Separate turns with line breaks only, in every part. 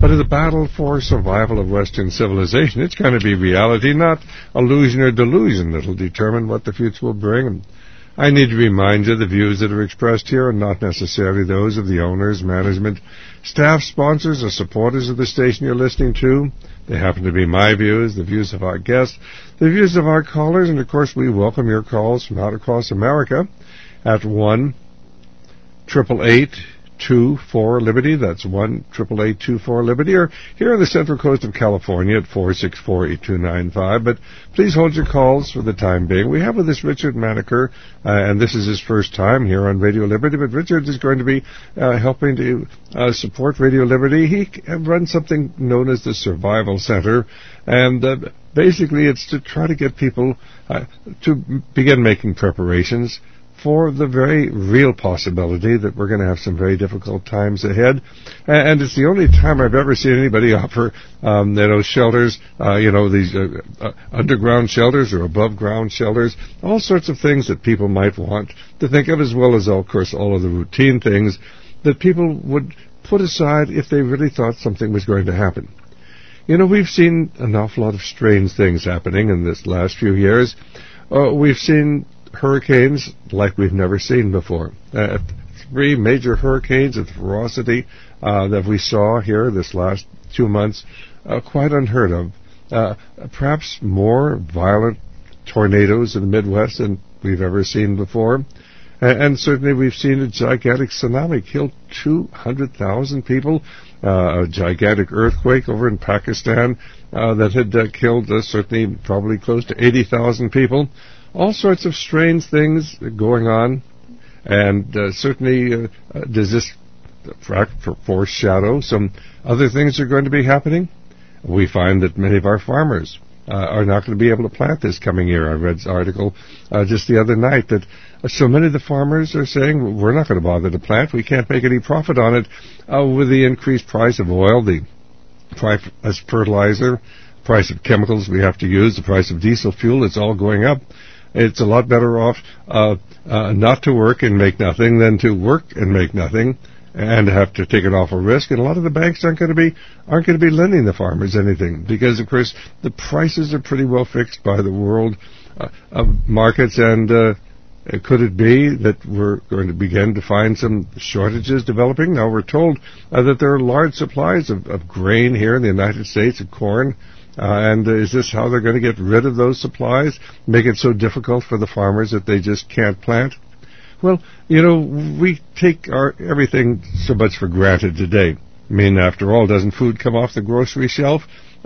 But in the battle for survival of Western civilization, it's going to be reality, not illusion or delusion, that will determine what the future will bring. And I need to remind you the views that are expressed here are not necessarily those of the owners, management, staff, sponsors, or supporters of the station you're listening to. They happen to be my views, the views of our guests, the views of our callers, and of course we welcome your calls from out across America at 1-888-24-LIBERTY. That's 1-888-24-LIBERTY, or here on the Central Coast of California at 464-8295. But please hold your calls for the time being. We have with us Richard Maneker, and this is his first time here on Radio Liberty, but Richard is going to be helping to support Radio Liberty. He runs something known as the Survival Center, and basically it's to try to get people to begin making preparations for the very real possibility that we're going to have some very difficult times ahead. And it's the only time I've ever seen anybody offer, shelters, these underground shelters or above-ground shelters, all sorts of things that people might want to think of, as well as, of course, all of the routine things that people would put aside if they really thought something was going to happen. We've seen an awful lot of strange things happening in this last few years. We've seen hurricanes like we've never seen before. 3 major hurricanes of ferocity that we saw here this last 2 months, quite unheard of. Perhaps more violent tornadoes in the Midwest than we've ever seen before. And certainly we've seen a gigantic tsunami kill 200,000 people, a gigantic earthquake over in Pakistan that had killed certainly probably close to 80,000 people. All sorts of strange things going on, and certainly does this foreshadow some other things that are going to be happening? We find that many of our farmers are not going to be able to plant this coming year. I read an article just the other night that so many of the farmers are saying, we're not going to bother to plant. We can't make any profit on it with the increased price of oil, the price of fertilizer, price of chemicals we have to use, the price of diesel fuel. It's all going up. It's a lot better off not to work and make nothing than to work and make nothing and have to take an awful risk. And a lot of the banks aren't going to be lending the farmers anything because, of course, the prices are pretty well fixed by the world markets. And could it be that we're going to begin to find some shortages developing? Now, we're told that there are large supplies of grain here in the United States, of corn. And is this how they're going to get rid of those supplies, make it so difficult for the farmers that they just can't plant? Well, we take everything so much for granted today. I mean, after all, doesn't food come off the grocery shelf?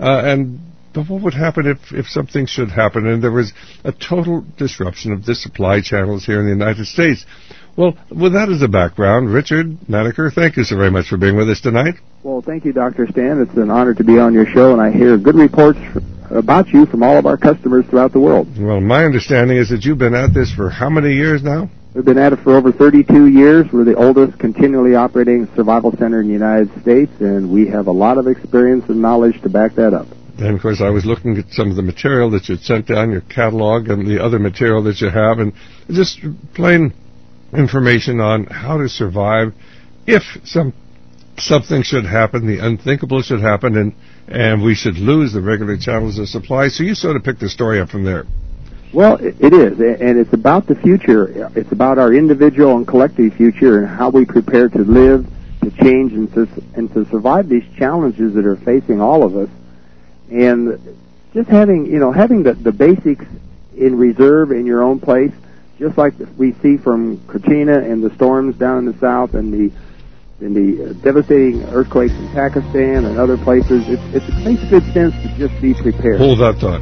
But what would happen if something should happen and there was a total disruption of the supply channels here in the United States? Well, with that as a background, Richard Maneker, thank you so very much for being with us tonight.
Well, thank you, Dr. Stan. It's an honor to be on your show, and I hear good reports about you from all of our customers throughout the world.
Well, my understanding is that you've been at this for how many years now?
We've been at it for over 32 years. We're the oldest continually operating survival center in the United States, and we have a lot of experience and knowledge to back that up.
And, of course, I was looking at some of the material that you'd sent down, your catalog, and the other material that you have, and just plain information on how to survive if something should happen, the unthinkable should happen, and we should lose the regular channels of supply. So you sort of picked the story up from there.
Well, it is, and it's about the future. It's about our individual and collective future and how we prepare to live, to change, and to survive these challenges that are facing all of us. And just having the basics in reserve in your own place, just like we see from Katrina and the storms down in the south and the devastating earthquakes in Pakistan and other places, it makes good sense to just be prepared.
Hold that thought.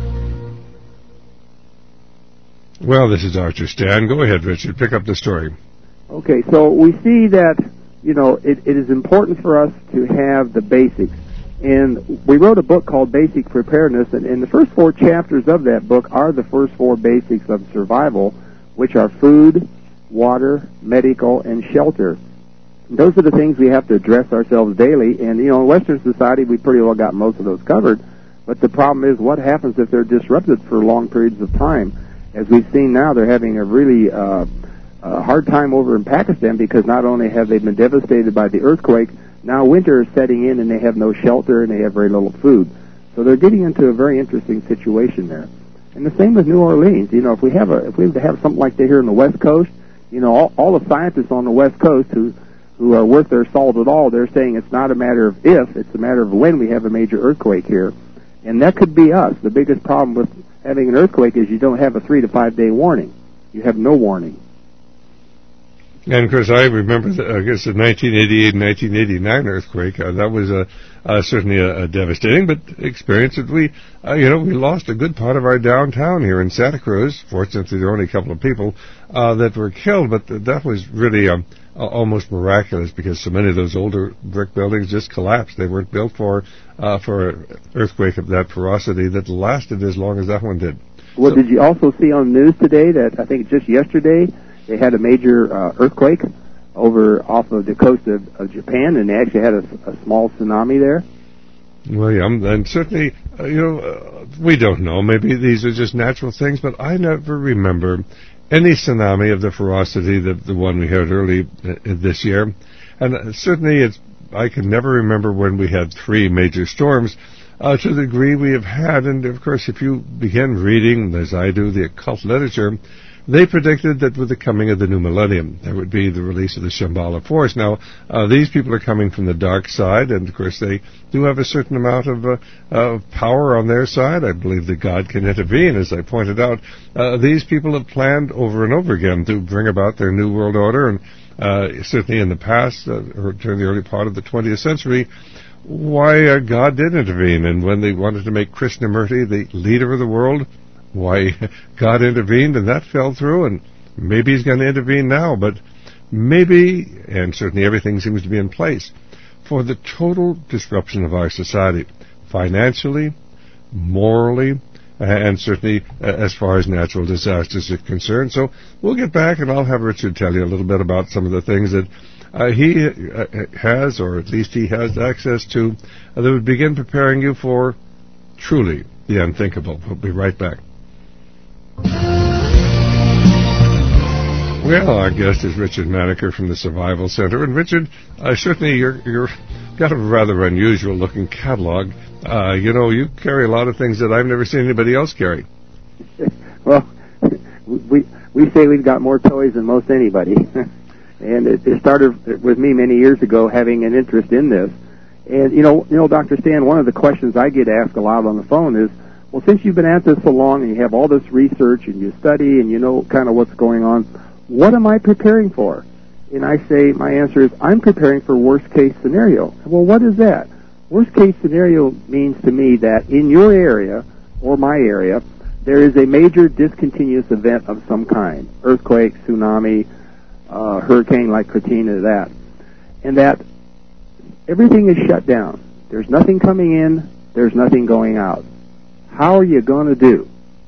Well, this is Archer Stan. Go ahead, Richard. Pick up the story.
Okay, so we see that, it is important for us to have the basics. And we wrote a book called Basic Preparedness, and the first 4 chapters of that book are the first 4 basics of survival, which are food, water, medical, and shelter. And those are the things we have to address ourselves daily. And, in Western society, we pretty well got most of those covered. But the problem is, what happens if they're disrupted for long periods of time? As we've seen now, they're having a really hard time over in Pakistan because not only have they been devastated by the earthquake, Now winter is setting in, and they have no shelter, and they have very little food. So they're getting into a very interesting situation there. And the same with New Orleans. If we have to have something like that here on the West Coast, all the scientists on the West Coast who are worth their salt at all, they're saying it's not a matter of if, it's a matter of when we have a major earthquake here. And that could be us. The biggest problem with having an earthquake is you don't have a 3 to 5 day warning. You have no warning.
And, of course, I remember, the 1988 and 1989 earthquake. That was certainly a devastating but experience. That we lost a good part of our downtown here in Santa Cruz. Fortunately, there were only a couple of people that were killed, but that was really almost miraculous because so many of those older brick buildings just collapsed. They weren't built for an earthquake of that ferocity that lasted as long as that one did.
Well, did you also see on the news today that I think just yesterday they had a major earthquake off of the coast of Japan, and they actually had a small tsunami there?
Well, yeah, and certainly, we don't know. Maybe these are just natural things, but I never remember any tsunami of the ferocity that the one we had early this year. And certainly, I can never remember when we had 3 major storms to the degree we have had. And, of course, if you begin reading, as I do, the occult literature, they predicted that with the coming of the new millennium, there would be the release of the Shambhala force. Now, these people are coming from the dark side, and, of course, they do have a certain amount of power on their side. I believe that God can intervene. As I pointed out, these people have planned over and over again to bring about their new world order, and certainly in the past, or during the early part of the 20th century, why God did intervene. And when they wanted to make Krishnamurti the leader of the world, why God intervened, and that fell through, and maybe he's going to intervene now, but maybe, and certainly everything seems to be in place, for the total disruption of our society, financially, morally, and certainly as far as natural disasters are concerned. So we'll get back, and I'll have Richard tell you a little bit about some of the things that he has, or at least he has access to, that would begin preparing you for truly the unthinkable. We'll be right back. Well, our guest is Richard Maneker from the Survival Center. And Richard, certainly you're got a rather unusual looking catalog. You carry a lot of things that I've never seen anybody else carry.
Well, we say we've got more toys than most anybody. And it started with me many years ago having an interest in this. And, Dr. Stan, one of the questions I get asked a lot on the phone is, well, since you've been at this so long and you have all this research and you study and you know kind of what's going on, what am I preparing for? And I say, my answer is, I'm preparing for worst case scenario. Well, what is that? Worst case scenario means to me that in your area or my area, there is a major discontinuous event of some kind, earthquake, tsunami, hurricane like Katrina, that. And that everything is shut down. There's nothing coming in, there's nothing going out. How are you going to do?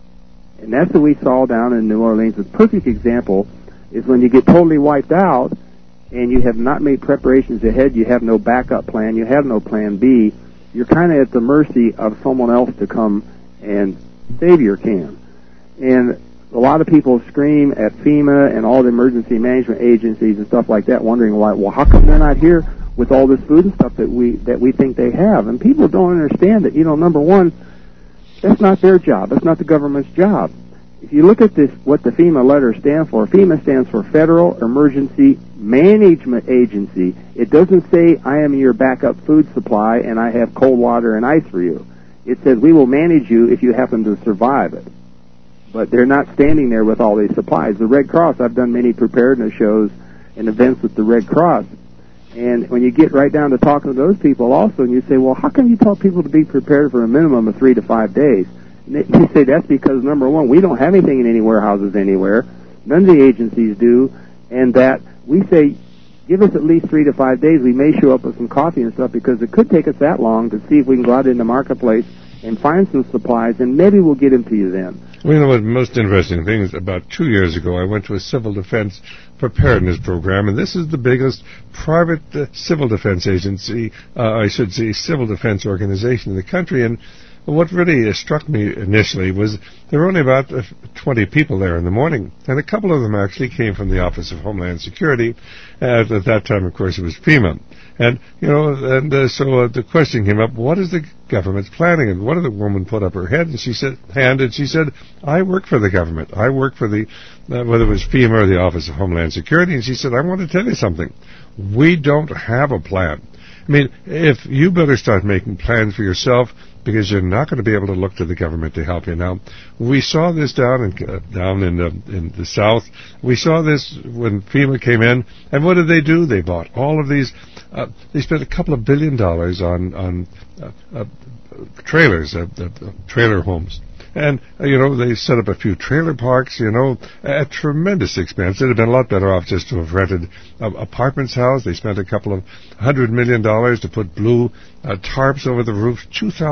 And that's what we saw down in New Orleans. A perfect example is when you get totally wiped out and you have not made preparations ahead, you have no backup plan, you have no plan B, you're kind of at the mercy of someone else to come and save your can. And a lot of people scream at FEMA and all the emergency management agencies and stuff like that, wondering why, well, how come they're not here with all this food and stuff that we think they have? And people don't understand that, number one, that's not their job. That's not the government's job. If you look at this, what the FEMA letters stand for, FEMA stands for Federal Emergency Management Agency. It doesn't say, I am your backup food supply and I have cold water and ice for you. It says, we will manage you if you happen to survive it. But they're not standing there with all these supplies. The Red Cross, I've done many preparedness shows and events with the Red Cross. And when you get right down to talking to those people also, and you say, well, how can you tell people to be prepared for a minimum of 3 to 5 days? And they say that's because, number one, we don't have anything in any warehouses anywhere. None of the agencies do. And that we say, give us at least 3 to 5 days. We may show up with some coffee and stuff because it could take us that long to see if we can go out in the marketplace and find some supplies, and maybe we'll get them to you then.
Well, what the most interesting thing is, about 2 years ago, I went to a civil defense preparedness program, and this is the biggest private civil defense agency, civil defense organization in the country. And what really struck me initially was there were only about 20 people there in the morning, and a couple of them actually came from the Office of Homeland Security. At that time, of course, it was FEMA. And, so the question came up, what is the government's planning? And one of the women put up her hand, she said, I work for the government. I work for the, whether it was FEMA or the Office of Homeland Security. And she said, I want to tell you something. We don't have a plan. I mean, if you better start making plans for yourself, because you're not going to be able to look to the government to help you. Now, we saw this down in the South. We saw this when FEMA came in, and what did they do? They bought all of these. They spent a couple of $1 billion on trailers, trailer homes. And, they set up a few trailer parks, at tremendous expense. It would have been a lot better off just to have rented apartments house. They spent a couple of $100 million to put blue tarps over the roof.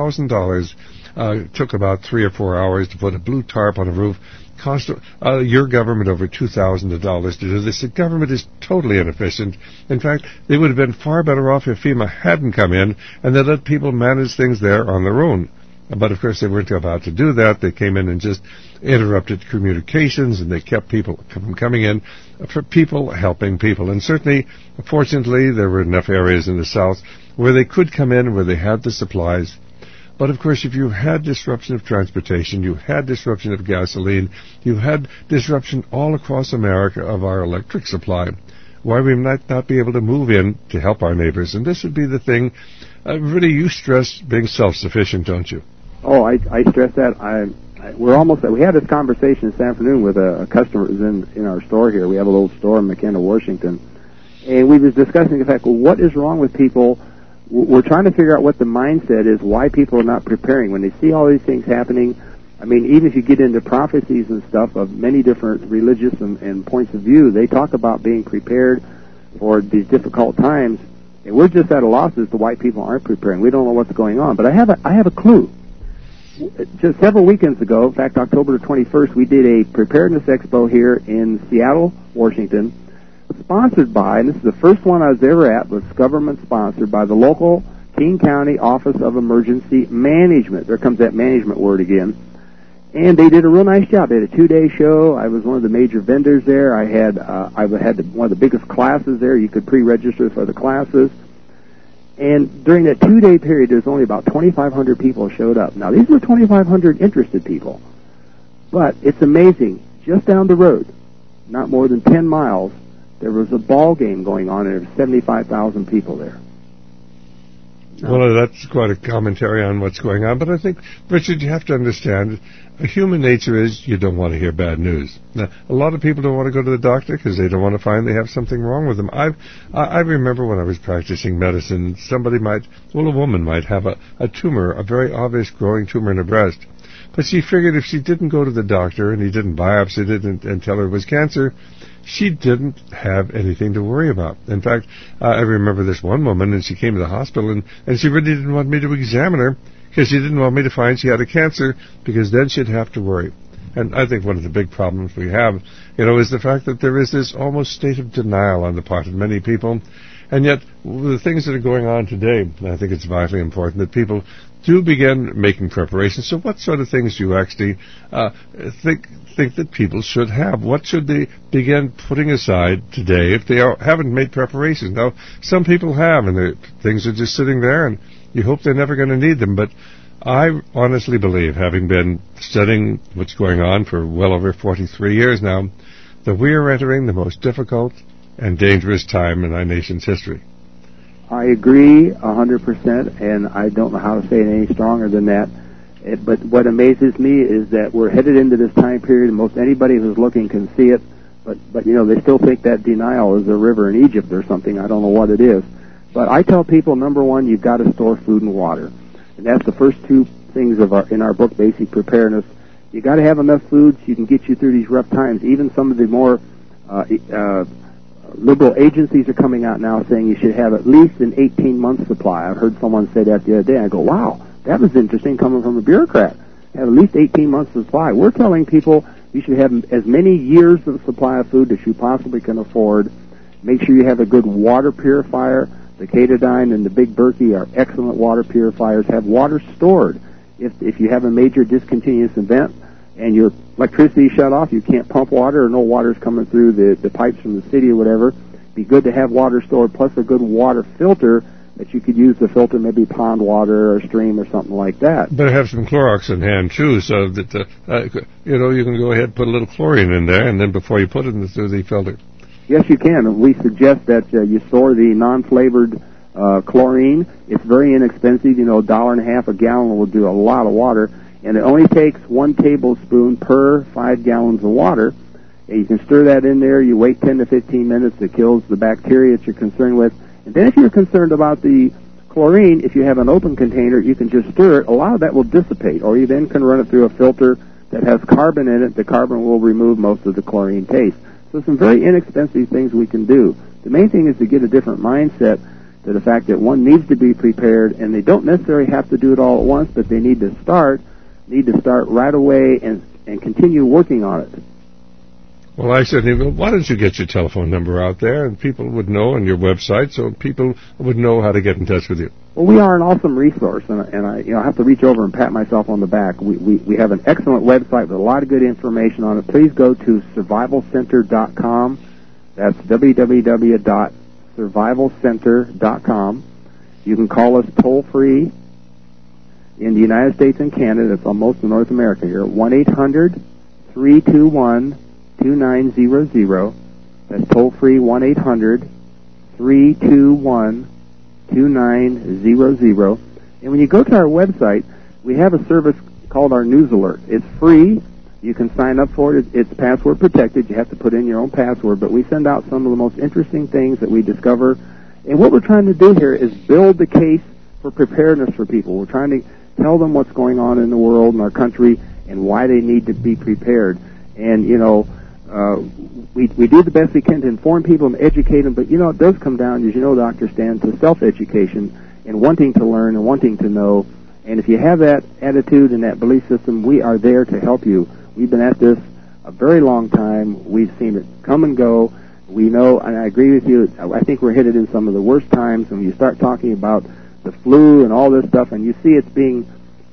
$2,000 took about 3 or 4 hours to put a blue tarp on a roof. Cost your government over $2,000 to do this. The government is totally inefficient. In fact, they would have been far better off if FEMA hadn't come in and they let people manage things there on their own. But, of course, they weren't about to do that. They came in and just interrupted communications, and they kept people from coming in for people helping people. And certainly, fortunately, there were enough areas in the South where they could come in, where they had the supplies. But, of course, if you had disruption of transportation, you had disruption of gasoline, you had disruption all across America of our electric supply, why we might not be able to move in to help our neighbors. And this would be the thing. Really, you stress being self-sufficient, don't you?
Oh, I stress that. We had this conversation this afternoon with a customer who's in our store here. We have a little store in McKenna, Washington. And we was discussing the fact, well, what is wrong with people? We're trying to figure out what the mindset is, why people are not preparing. When they see all these things happening, I mean, even if you get into prophecies and stuff of many different religious and points of view, they talk about being prepared for these difficult times. And we're just at a loss as to why people aren't preparing. We don't know what's going on. But I have a clue. Just several weekends ago, in fact, October 21st, we did a preparedness expo here in Seattle, Washington, sponsored by, and this is the first one I was ever at, was government-sponsored by the local King County Office of Emergency Management. There comes that management word again. And they did a real nice job. They had a 2-day show. I was one of the major vendors there. I had one of the biggest classes there. You could pre-register for the classes. And during that 2-day period, there's only about 2,500 people showed up. Now, these were 2,500 interested people. But it's amazing. Just down the road, not more than 10 miles, there was a ball game going on, and there were 75,000 people there.
Well, that's quite a commentary on what's going on. But I think, Richard, you have to understand, human nature is you don't want to hear bad news. Now, a lot of people don't want to go to the doctor because they don't want to find they have something wrong with them. I remember when I was practicing medicine, a woman might have a tumor, a very obvious growing tumor in her breast. But she figured if she didn't go to the doctor and he didn't biopsy it and tell her it was cancer, she didn't have anything to worry about. In fact, I remember this one woman, and she came to the hospital, and she really didn't want me to examine her because she didn't want me to find she had a cancer, because then she'd have to worry. And I think one of the big problems we have, is the fact that there is this almost state of denial on the part of many people. And yet, the things that are going on today, I think it's vitally important that people do begin making preparations. So what sort of things do you actually think that people should have? What should they begin putting aside today if they haven't made preparations? Now, some people have, and things are just sitting there, and you hope they're never going to need them. But I honestly believe, having been studying what's going on for well over 43 years now, that we are entering the most difficult and dangerous time in our nation's history.
I agree 100%, and I don't know how to say it any stronger than that. But what amazes me is that we're headed into this time period, and most anybody who's looking can see it. But they still think that denial is a river in Egypt or something. I don't know what it is. But I tell people, number one, you've got to store food and water, and that's the first two things in our book, Basic Preparedness. You got to have enough food so you can get you through these rough times. Even some of the more liberal agencies are coming out now saying you should have at least an 18-month supply. I've heard someone say that the other day. I go, wow, that was interesting coming from a bureaucrat. Have at least 18 months of supply. We're telling people you should have as many years of supply of food as you possibly can afford. Make sure you have a good water purifier. The Katadyn and the Big Berkey are excellent water purifiers. Have water stored. If you have a major discontinuous event and your electricity is shut off, you can't pump water or no water's coming through the pipes from the city or whatever, be good to have water stored, plus a good water filter that you could use to filter maybe pond water or stream or something like that.
Better have some Clorox in hand, too, so that, you can go ahead and put a little chlorine in there, and then before you put it through the filter.
Yes, you can. We suggest that you store the non-flavored chlorine. It's very inexpensive. $1.50 a gallon will do a lot of water, and it only takes 1 tablespoon per 5 gallons of water. And you can stir that in there. You wait 10 to 15 minutes. It kills the bacteria that you're concerned with. And then if you're concerned about the chlorine, if you have an open container, you can just stir it. A lot of that will dissipate, or you then can run it through a filter that has carbon in it. The carbon will remove most of the chlorine taste. So some very inexpensive things we can do. The main thing is to get a different mindset to the fact that one needs to be prepared, and they don't necessarily have to do it all at once, but they need to start right away and continue working on it.
Well, I said, why don't you get your telephone number out there, and people would know, on your website, so people would know how to get in touch with you.
Well, we are an awesome resource, and I have to reach over and pat myself on the back. We have an excellent website with a lot of good information on it. Please go to survivalcenter.com. That's www.survivalcenter.com. You can call us toll-free in the United States and Canada. It's almost in North America here. 1-800-321-2900. That's toll-free, 1-800-321-2900. And when you go to our website, we have a service called our News Alert. It's free. You can sign up for it. It's password protected. You have to put in your own password, but we send out some of the most interesting things that we discover. And what we're trying to do here is build the case for preparedness for people. We're trying to tell them what's going on in the world, in our country, and why they need to be prepared. And, we do the best we can to inform people and educate them, but, it does come down, as you know, Dr. Stan, to self-education and wanting to learn and wanting to know. And if you have that attitude and that belief system, we are there to help you. We've been at this a very long time. We've seen it come and go. We know, and I agree with you, I think we're headed in some of the worst times when you start talking about the flu and all this stuff, and you see it's being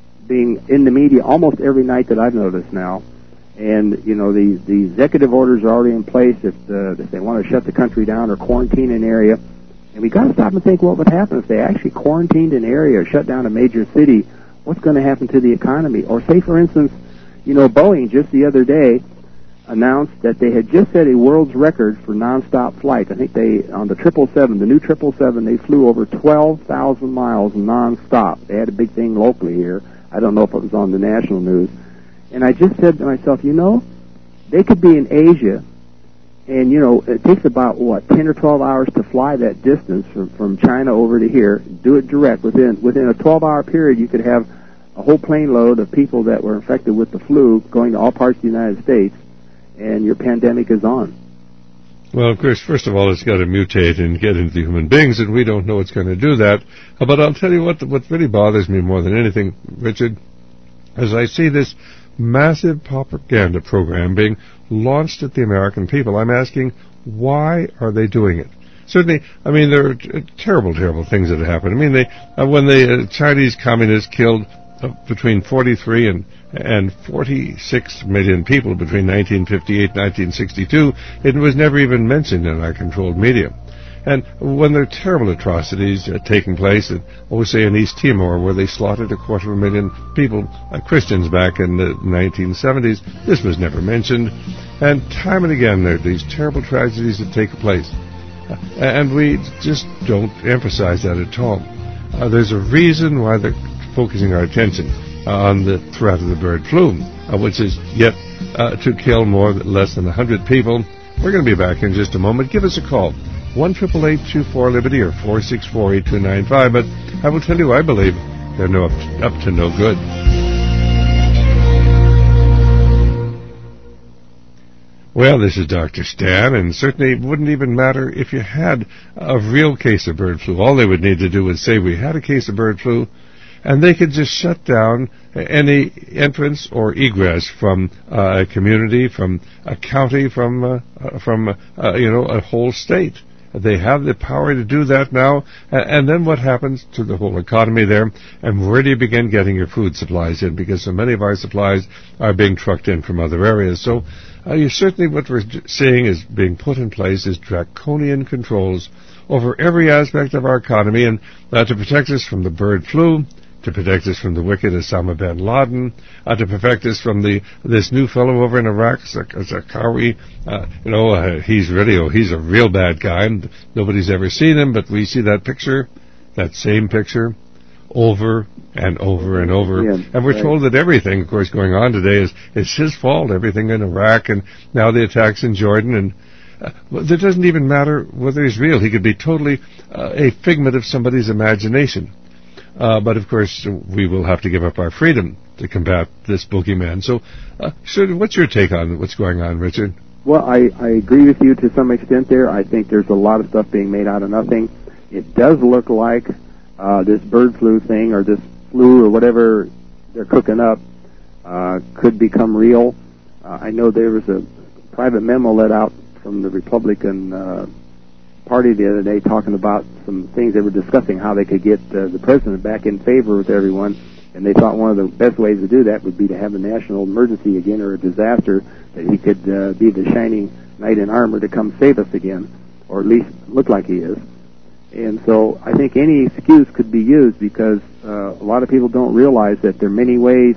in the media almost every night that I've noticed now. And, the executive orders are already in place if they want to shut the country down or quarantine an area. And we've got to stop and think what would happen if they actually quarantined an area or shut down a major city. What's going to happen to the economy? Or say, for instance, Boeing just the other day announced that they had just set a world's record for nonstop flights. I think on the 777, the new 777, they flew over 12,000 miles nonstop. They had a big thing locally here. I don't know if it was on the national news. And I just said to myself, they could be in Asia, and, it takes about, 10 or 12 hours to fly that distance from China over to here, do it direct. Within a 12-hour period, you could have a whole plane load of people that were infected with the flu going to all parts of the United States, and your pandemic is on.
Well, of course, first of all, it's got to mutate and get into human beings, and we don't know it's going to do that. But I'll tell you what really bothers me more than anything, Richard, as I see this massive propaganda program being launched at the American people. I'm asking, why are they doing it? Certainly, there are terrible, terrible things that have happened. When the Chinese communists killed between 43 and 46 million people between 1958 and 1962, it was never even mentioned in our controlled media. And when there are terrible atrocities taking place, say in East Timor, where they slaughtered 250,000 people, Christians, back in the 1970s, this was never mentioned. And time and again, there are these terrible tragedies that take place. And we just don't emphasize that at all. There's a reason why they're focusing our attention on the threat of the bird flu, which is yet to kill less than 100 people. We're going to be back in just a moment. Give us a call. 1-888-24-LIBERTY or 464-8295. But I will tell you, I believe they're up to no good. Well, this is Dr. Stan, and certainly it wouldn't even matter if you had a real case of bird flu. All they would need to do is say we had a case of bird flu, and they could just shut down any entrance or egress from a community, from a county, from a whole state. They have the power to do that now. And then what happens to the whole economy there? And where do you begin getting your food supplies in? Because so many of our supplies are being trucked in from other areas. So you certainly, what we're seeing is being put in place is draconian controls over every aspect of our economy, and to protect us from the bird flu, to protect us from the wicked Osama bin Laden, to protect us from this new fellow over in Iraq, Zarqawi. He's a real bad guy, and nobody's ever seen him, but we see that picture, that same picture, over and over and over. Yeah, and we're told that everything, of course, going on today is his fault, everything in Iraq, and now the attacks in Jordan, and it doesn't even matter whether he's real. He could be totally a figment of somebody's imagination. But, of course, we will have to give up our freedom to combat this boogeyman. So, what's your take on what's going on, Richard?
Well, I agree with you to some extent there. I think there's a lot of stuff being made out of nothing. It does look like this bird flu thing, or this flu, or whatever they're cooking up, could become real. I know there was a private memo let out from the Republican Party the other day talking about some things they were discussing, how they could get the president back in favor with everyone, and they thought one of the best ways to do that would be to have a national emergency again, or a disaster, that he could be the shining knight in armor to come save us again, or at least look like he is. And so I think any excuse could be used, because a lot of people don't realize that there are many ways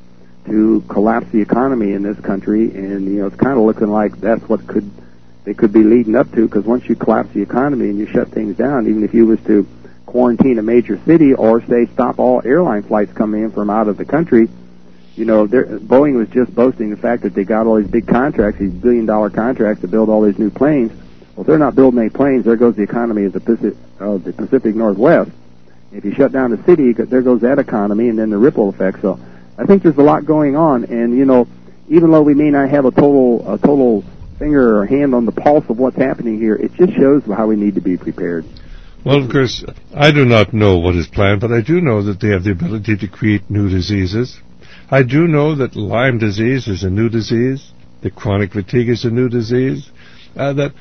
to collapse the economy in this country, and it's kind of looking like that's what they could be leading up to, because once you collapse the economy and you shut things down, even if you was to quarantine a major city, or say stop all airline flights coming in from out of the country, Boeing was just boasting the fact that they got all these big contracts, these billion-dollar contracts to build all these new planes. Well, if they're not building any planes, there goes the economy of the Pacific Northwest. If you shut down the city, there goes that economy, and then the ripple effect. So I think there's a lot going on, and even though we may not have a total finger or hand on the pulse of what's happening here, it just shows how we need to be prepared.
Well, of course, I do not know what is planned, but I do know that they have the ability to create new diseases. I do know that Lyme disease is a new disease, that chronic fatigue is a new disease, that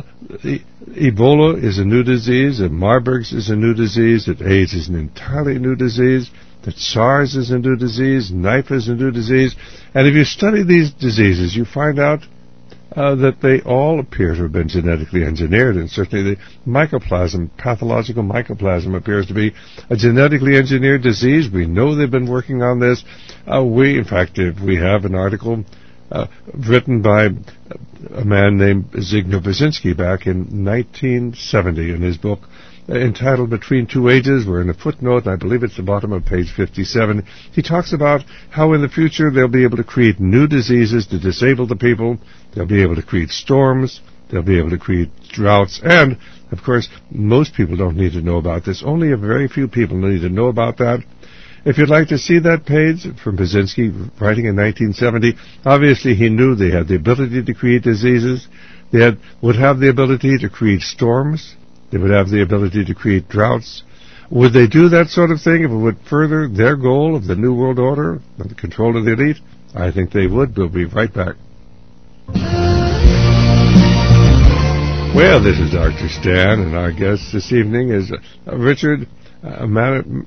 Ebola is a new disease, that Marburg's is a new disease, that AIDS is an entirely new disease, that SARS is a new disease, Nipah is a new disease. And if you study these diseases, you find out that they all appear to have been genetically engineered, and certainly the pathological mycoplasma appears to be a genetically engineered disease. We know they've been working on this. We have an article written by a man named Zbigniew Brzezinski back in 1970 in his book entitled Between Two Ages. We're in a footnote, and I believe it's the bottom of page 57. He talks about how in the future they'll be able to create new diseases to disable the people. They'll be able to create storms. They'll be able to create droughts. And, of course, most people don't need to know about this. Only a very few people need to know about that. If you'd like to see that page from Brzezinski writing in 1970, obviously he knew they had the ability to create diseases. They would have the ability to create storms. They would have the ability to create droughts. Would they do that sort of thing if it would further their goal of the New World Order and the control of the elite? I think they would. We'll be right back. Well, this is Dr. Stan, and our guest this evening is Richard
Mankemeyer.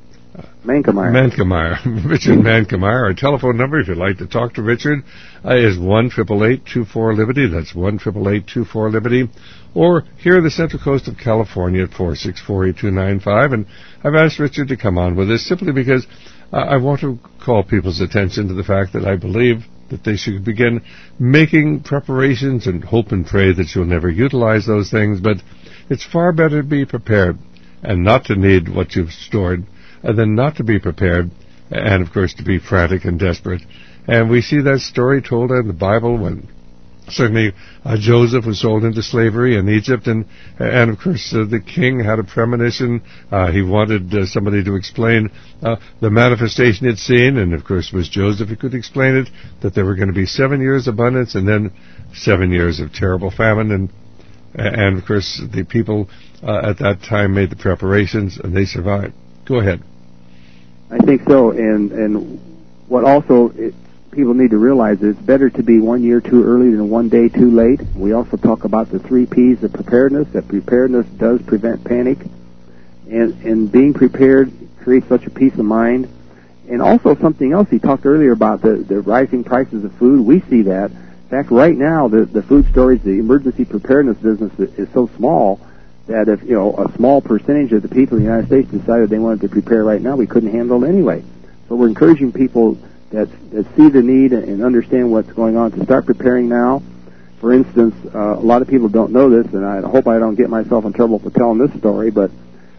Richard Mankemeyer. Our telephone number, if you'd like to talk to Richard, is 1-888-24-LIBERTY. That's 1-888-24-LIBERTY. Or here in the Central Coast of California at 464-8295. And I've asked Richard to come on with us simply because I want to call people's attention to the fact that I believe that they should begin making preparations and hope and pray that you'll never utilize those things. But it's far better to be prepared and not to need what you've stored than not to be prepared and, of course, to be frantic and desperate. And we see that story told in the Bible when certainly Joseph was sold into slavery in Egypt, and of course the king had a premonition. He wanted somebody to explain the manifestation he'd seen, and of course it was Joseph who could explain it, that there were going to be 7 years abundance and then 7 years of terrible famine, and of course the people at that time made the preparations and they survived. Go ahead.
I think so, and what also people need to realize that it's better to be 1 year too early than 1 day too late. We also talk about the 3 P's of preparedness, that preparedness does prevent panic. And being prepared creates such a peace of mind. And also something else, he talked earlier about the rising prices of food. We see that. In fact, right now, the food storage, the emergency preparedness business is so small that if, a small percentage of the people in the United States decided they wanted to prepare right now, we couldn't handle it anyway. So we're encouraging people that see the need and understand what's going on to start preparing now. For instance, a lot of people don't know this, and I hope I don't get myself in trouble for telling this story, but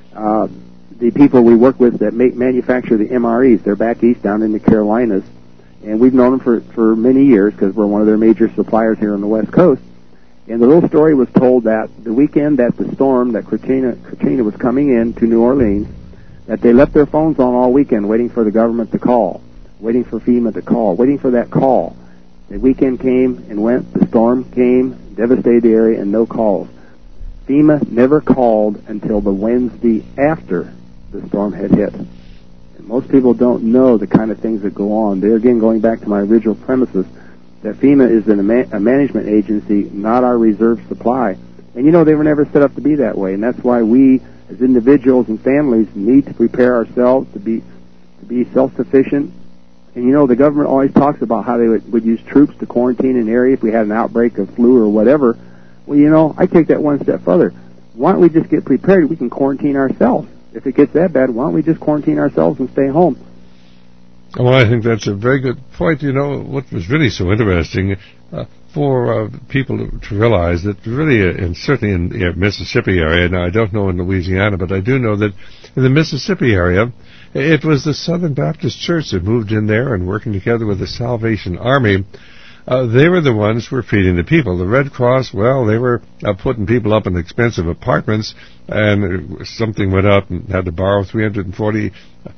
the people we work with that manufacture the MREs, they're back east down in the Carolinas, and we've known them for many years because we're one of their major suppliers here on the West Coast. And the little story was told that the weekend that the storm, that Katrina was coming in to New Orleans, that they left their phones on all weekend waiting for the government to call, waiting for FEMA to call, waiting for that call. The weekend came and went, the storm came, devastated the area, and no calls. FEMA never called until the Wednesday after the storm had hit. And most people don't know the kind of things that go on. There again, going back to my original premises, that FEMA is a management agency, not our reserve supply. And they were never set up to be that way. And that's why we, as individuals and families, need to prepare ourselves to be self-sufficient. And the government always talks about how they would use troops to quarantine an area if we had an outbreak of flu or whatever. Well, I take that one step further. Why don't we just get prepared? We can quarantine ourselves. If it gets that bad, why don't we just quarantine ourselves and stay home?
Well, I think that's a very good point. What was really so interesting for people to realize that really, and certainly in the Mississippi area, now I don't know in Louisiana, but I do know that in the Mississippi area, it was the Southern Baptist Church that moved in there and working together with the Salvation Army. They were the ones who were feeding the people. The Red Cross, well, they were putting people up in expensive apartments, and something went up and had to borrow $340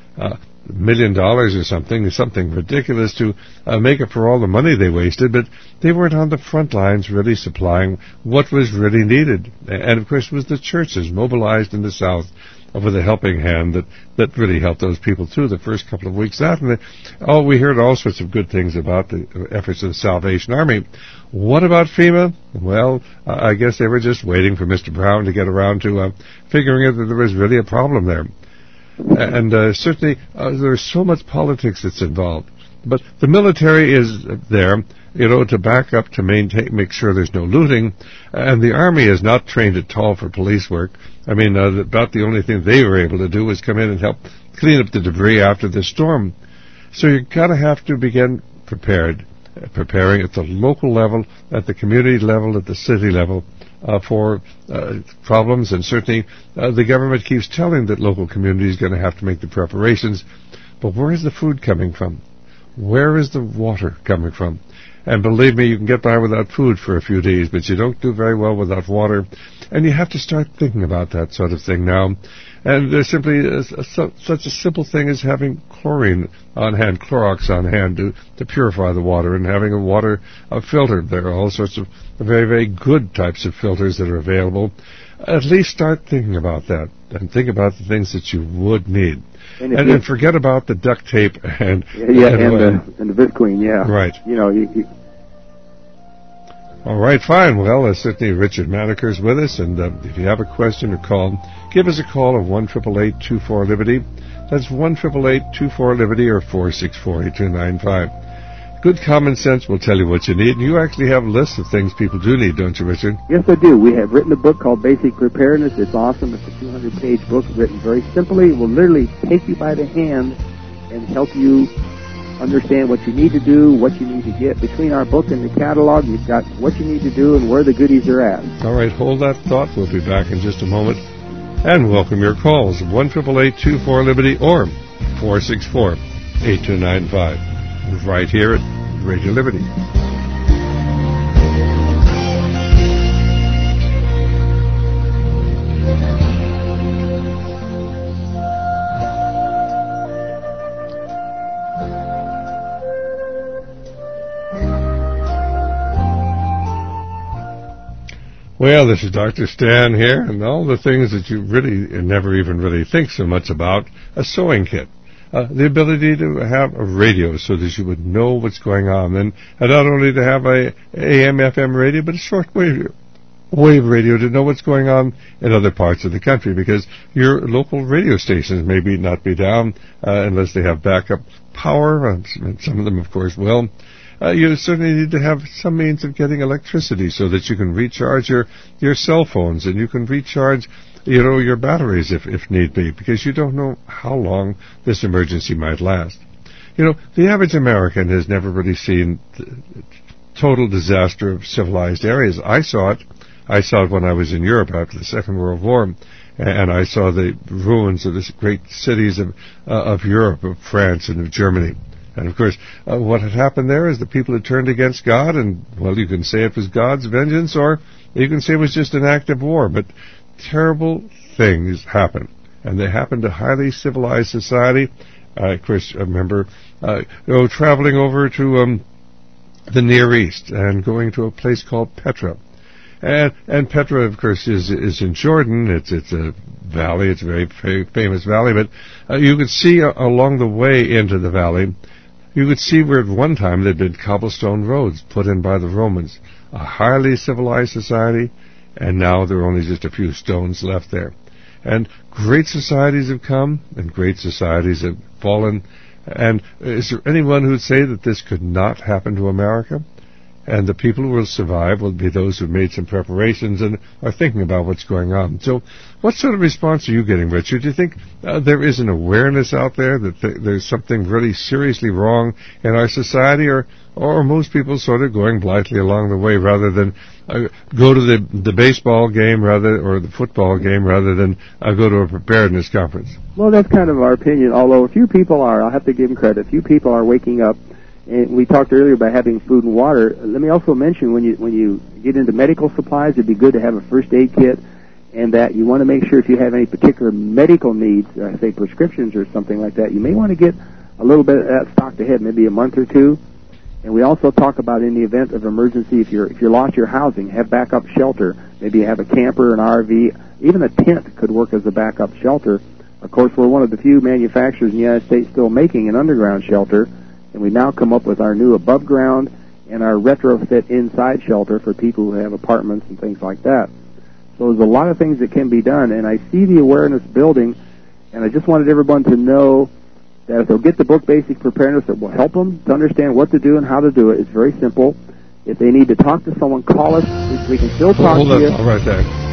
million or something ridiculous to make up for all the money they wasted, but they weren't on the front lines really supplying what was really needed. And, of course, it was the churches mobilized in the South with a helping hand that really helped those people through the first couple of weeks. We heard all sorts of good things about the efforts of the Salvation Army. What about FEMA? Well, I guess they were just waiting for Mr. Brown to get around to figuring out that there was really a problem there. And certainly there's so much politics that's involved. But the military is there, to back up, to make sure there's no looting. And the Army is not trained at all for police work. I mean, about the only thing they were able to do was come in and help clean up the debris after the storm. So you've got to have to begin preparing at the local level, at the community level, at the city level, for problems. And certainly the government keeps telling that local communities are going to have to make the preparations. But where is the food coming from? Where is the water coming from? And believe me, you can get by without food for a few days, but you don't do very well without water. And you have to start thinking about that sort of thing now. And there's simply such a simple thing as having chlorine on hand, Clorox on hand to purify the water, and having a water filter. There are all sorts of very, very good types of filters that are available. At least start thinking about that, and think about the things that you would need. And forget about the duct tape and
the Visqueen, yeah.
Right. All right, fine. Well, certainly Richard Maneker's with us, and if you have a question or call, give us a call at 1-888-24-LIBERTY. That's 1-888-24-LIBERTY or 464-8295. Good common sense will tell you what you need, and you actually have lists of things people do need, don't you, Richard?
Yes, I do. We have written a book called Basic Preparedness. It's awesome. It's a 200-page book written very simply. It will literally take you by the hand and help you understand what you need to do, what you need to get. Between our book and the catalog, you've got what you need to do and where the goodies are at.
All right, hold that thought. We'll be back in just a moment. And welcome your calls, 1-888-24-LIBERTY or 464-8295. Right here at Radio Liberty. Well, this is Dr. Stan here, and all the things that you really never even really think so much about, a sewing kit. the ability to have a radio so that you would know what's going on, and not only to have a AM, FM radio, but a shortwave radio to know what's going on in other parts of the country, because your local radio stations may not be down unless they have backup power, and some of them, of course, will. You certainly need to have some means of getting electricity so that you can recharge your cell phones, and you can recharge your batteries if need be, because you don't know how long this emergency might last. The average American has never really seen the total disaster of civilized areas. I saw it when I was in Europe after the Second World War, and I saw the ruins of the great cities of Europe, of France and of Germany. And of course, what had happened there is the people had turned against God, and, well, you can say it was God's vengeance, or you can say it was just an act of war, but terrible things happen. And they happen to highly civilized society. Of course, I remember traveling over to the Near East and going to a place called Petra. And Petra, of course, is in Jordan. It's a valley. It's a very famous valley. But you could see along the way into the valley, you could see where at one time there'd been cobblestone roads put in by the Romans. A highly civilized society, and now there are only just a few stones left there. And great societies have come, and great societies have fallen. And is there anyone who would say that this could not happen to America? And the people who will survive will be those who have made some preparations and are thinking about what's going on. So what sort of response are you getting, Richard? Do you think there is an awareness out there that there's something really seriously wrong in our society, or are most people sort of going blithely along the way rather than go to the baseball game or the football game rather than go to a preparedness conference?
Well, that's kind of our opinion, although a few people are, I'll have to give them credit, a few people are waking up. And we talked earlier about having food and water. Let me also mention when you get into medical supplies, it'd be good to have a first aid kit, and that you want to make sure if you have any particular medical needs, say prescriptions or something like that, you may want to get a little bit of that stocked ahead, maybe a month or two. And we also talk about in the event of emergency, if you lost your housing, have backup shelter. Maybe you have a camper, an RV, even a tent could work as a backup shelter. Of course, we're one of the few manufacturers in the United States still making an underground shelter. And we now come up with our new above ground and our retrofit inside shelter for people who have apartments and things like that. So there's a lot of things that can be done, and I see the awareness building, and I just wanted everyone to know that if they'll get the book Basic Preparedness, it will help them to understand what to do and how to do it. It's very simple. If they need to talk to someone, call us. We can still talk to you.
Hold on, right there.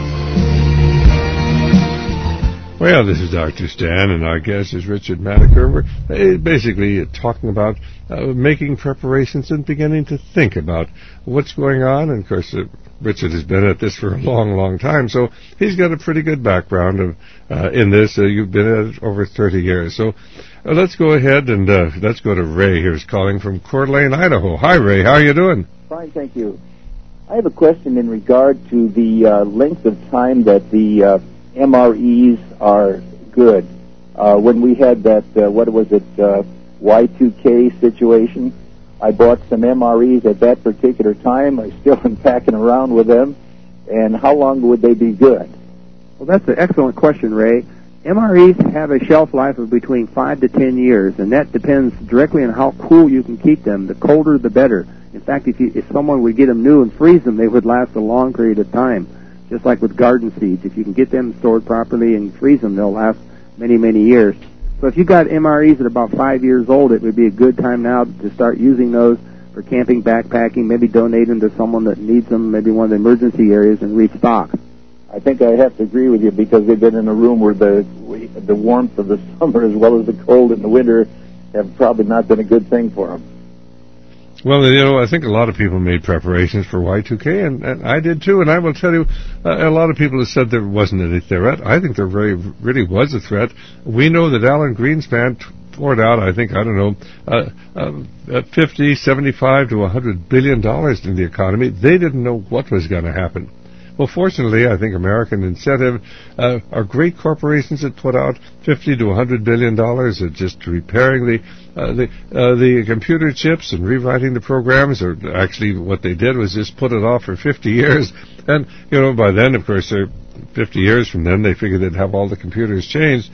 Well, this is Dr. Stan, and our guest is Richard Madiker. We're basically talking about making preparations and beginning to think about what's going on. And, of course, Richard has been at this for a long, long time, so he's got a pretty good background in this. You've been at it over 30 years. So let's go ahead and let's go to Ray here. He's calling from Coeur d'Alene, Idaho. Hi, Ray. How are you doing?
Fine, thank you. I have a question in regard to the length of time that the MREs are good. When we had that, Y2K situation, I bought some MREs at that particular time. I still am packing around with them. And how long would they be good?
Well, that's an excellent question, Ray. MREs have a shelf life of between 5 to 10 years, and that depends directly on how cool you can keep them. The colder, the better. In fact, if someone would get them new and freeze them, they would last a long period of time. Just like with garden seeds, if you can get them stored properly and freeze them, they'll last many, many years. So if you got MREs at about 5 years old, it would be a good time now to start using those for camping, backpacking, maybe donate them to someone that needs them, maybe one of the emergency areas, and restock.
I think I have to agree with you because they've been in a room where the warmth of the summer as well as the cold in the winter have probably not been a good thing for them.
Well, I think a lot of people made preparations for Y2K, and I did too, and I will tell you, a lot of people have said there wasn't any threat. I think there really was a threat. We know that Alan Greenspan poured out, I don't know, 50, 75 to $100 billion in the economy. They didn't know what was going to happen. Well, fortunately, I think American Incentive are great corporations that put out $50 to $100 billion at just repairing the computer chips and rewriting the programs. Or actually, what they did was just put it off for 50 years. And by then, of course, 50 years from then, they figured they'd have all the computers changed.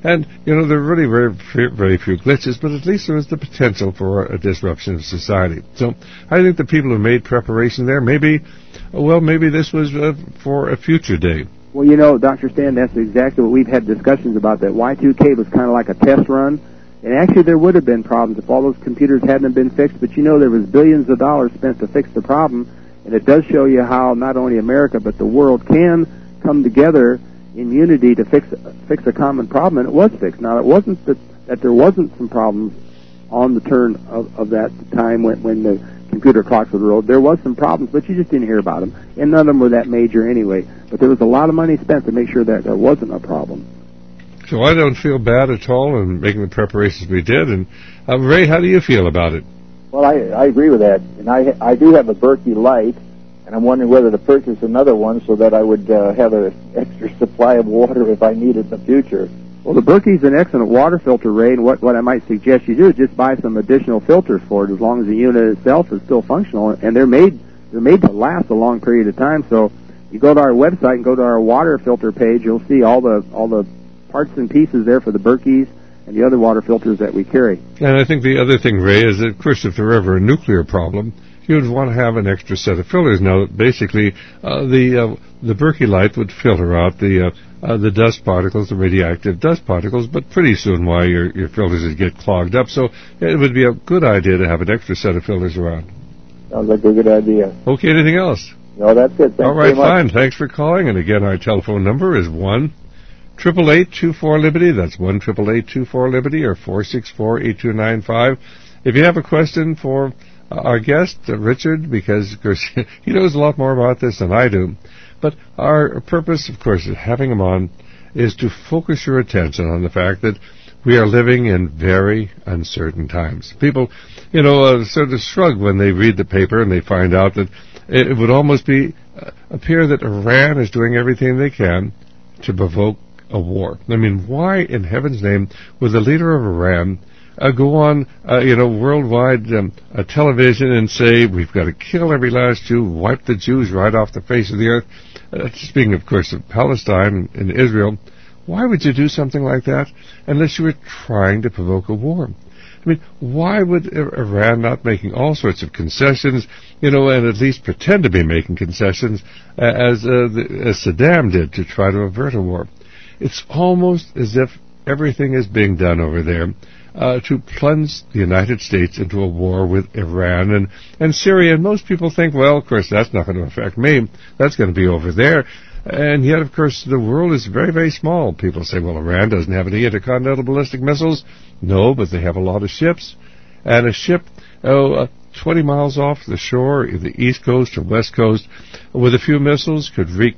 And, there are really very few glitches, but at least there is the potential for a disruption of society. So I think the people who made preparation there, maybe this was for a future day.
Well, Dr. Stan, that's exactly what we've had discussions about. That Y2K was kind of like a test run. And actually there would have been problems if all those computers hadn't been fixed. But there was billions of dollars spent to fix the problem. And it does show you how not only America but the world can come together in unity to fix a common problem, and it was fixed. Now, it wasn't that there wasn't some problems on the turn of that time when the computer clocks were rolled. There was some problems, but you just didn't hear about them, and none of them were that major anyway. But there was a lot of money spent to make sure that there wasn't a problem.
So I don't feel bad at all in making the preparations we did. And Ray, how do you feel about it?
Well, I agree with that, and I do have a Berkey Light, and I'm wondering whether to purchase another one so that I would have an extra supply of water if I need it in the future.
Well, the Berkey's an excellent water filter, Ray, and what I might suggest you do is just buy some additional filters for it, as long as the unit itself is still functional, and they're made to last a long period of time. So you go to our website and go to our water filter page, you'll see all the parts and pieces there for the Berkey's and the other water filters that we carry.
And I think the other thing, Ray, is that, of course, if there were ever a nuclear problem, you would want to have an extra set of filters. Now, basically, the Berkey Light would filter out the dust particles, the radioactive dust particles, but pretty soon, your filters would get clogged up. So it would be a good idea to have an extra set of filters around.
Sounds like a good idea.
Okay, anything else?
No, that's it. Thanks
all right,
very much.
fine. Thanks for calling. And again, our telephone number is 1-888-24-LIBERTY. That's 1-888-24-LIBERTY or 464-8295. If you have a question for our guest, Richard, because, of course, he knows a lot more about this than I do. But our purpose, of course, of having him on is to focus your attention on the fact that we are living in very uncertain times. People, sort of shrug when they read the paper and they find out that it would almost appear that Iran is doing everything they can to provoke a war. I mean, why in heaven's name would the leader of Iran go on, worldwide television and say, we've got to kill every last Jew, wipe the Jews right off the face of the earth? Speaking, of course, of Palestine and Israel, why would you do something like that unless you were trying to provoke a war? I mean, why would Iran not making all sorts of concessions, and at least pretend to be making concessions as Saddam did to try to avert a war? It's almost as if everything is being done over there to plunge the United States into a war with Iran and Syria. And most people think, well, of course, that's not going to affect me. That's going to be over there. And yet, of course, the world is very, very small. People say, well, Iran doesn't have any intercontinental ballistic missiles. No, but they have a lot of ships. And a ship 20 miles off the shore, the east coast or west coast, with a few missiles could wreak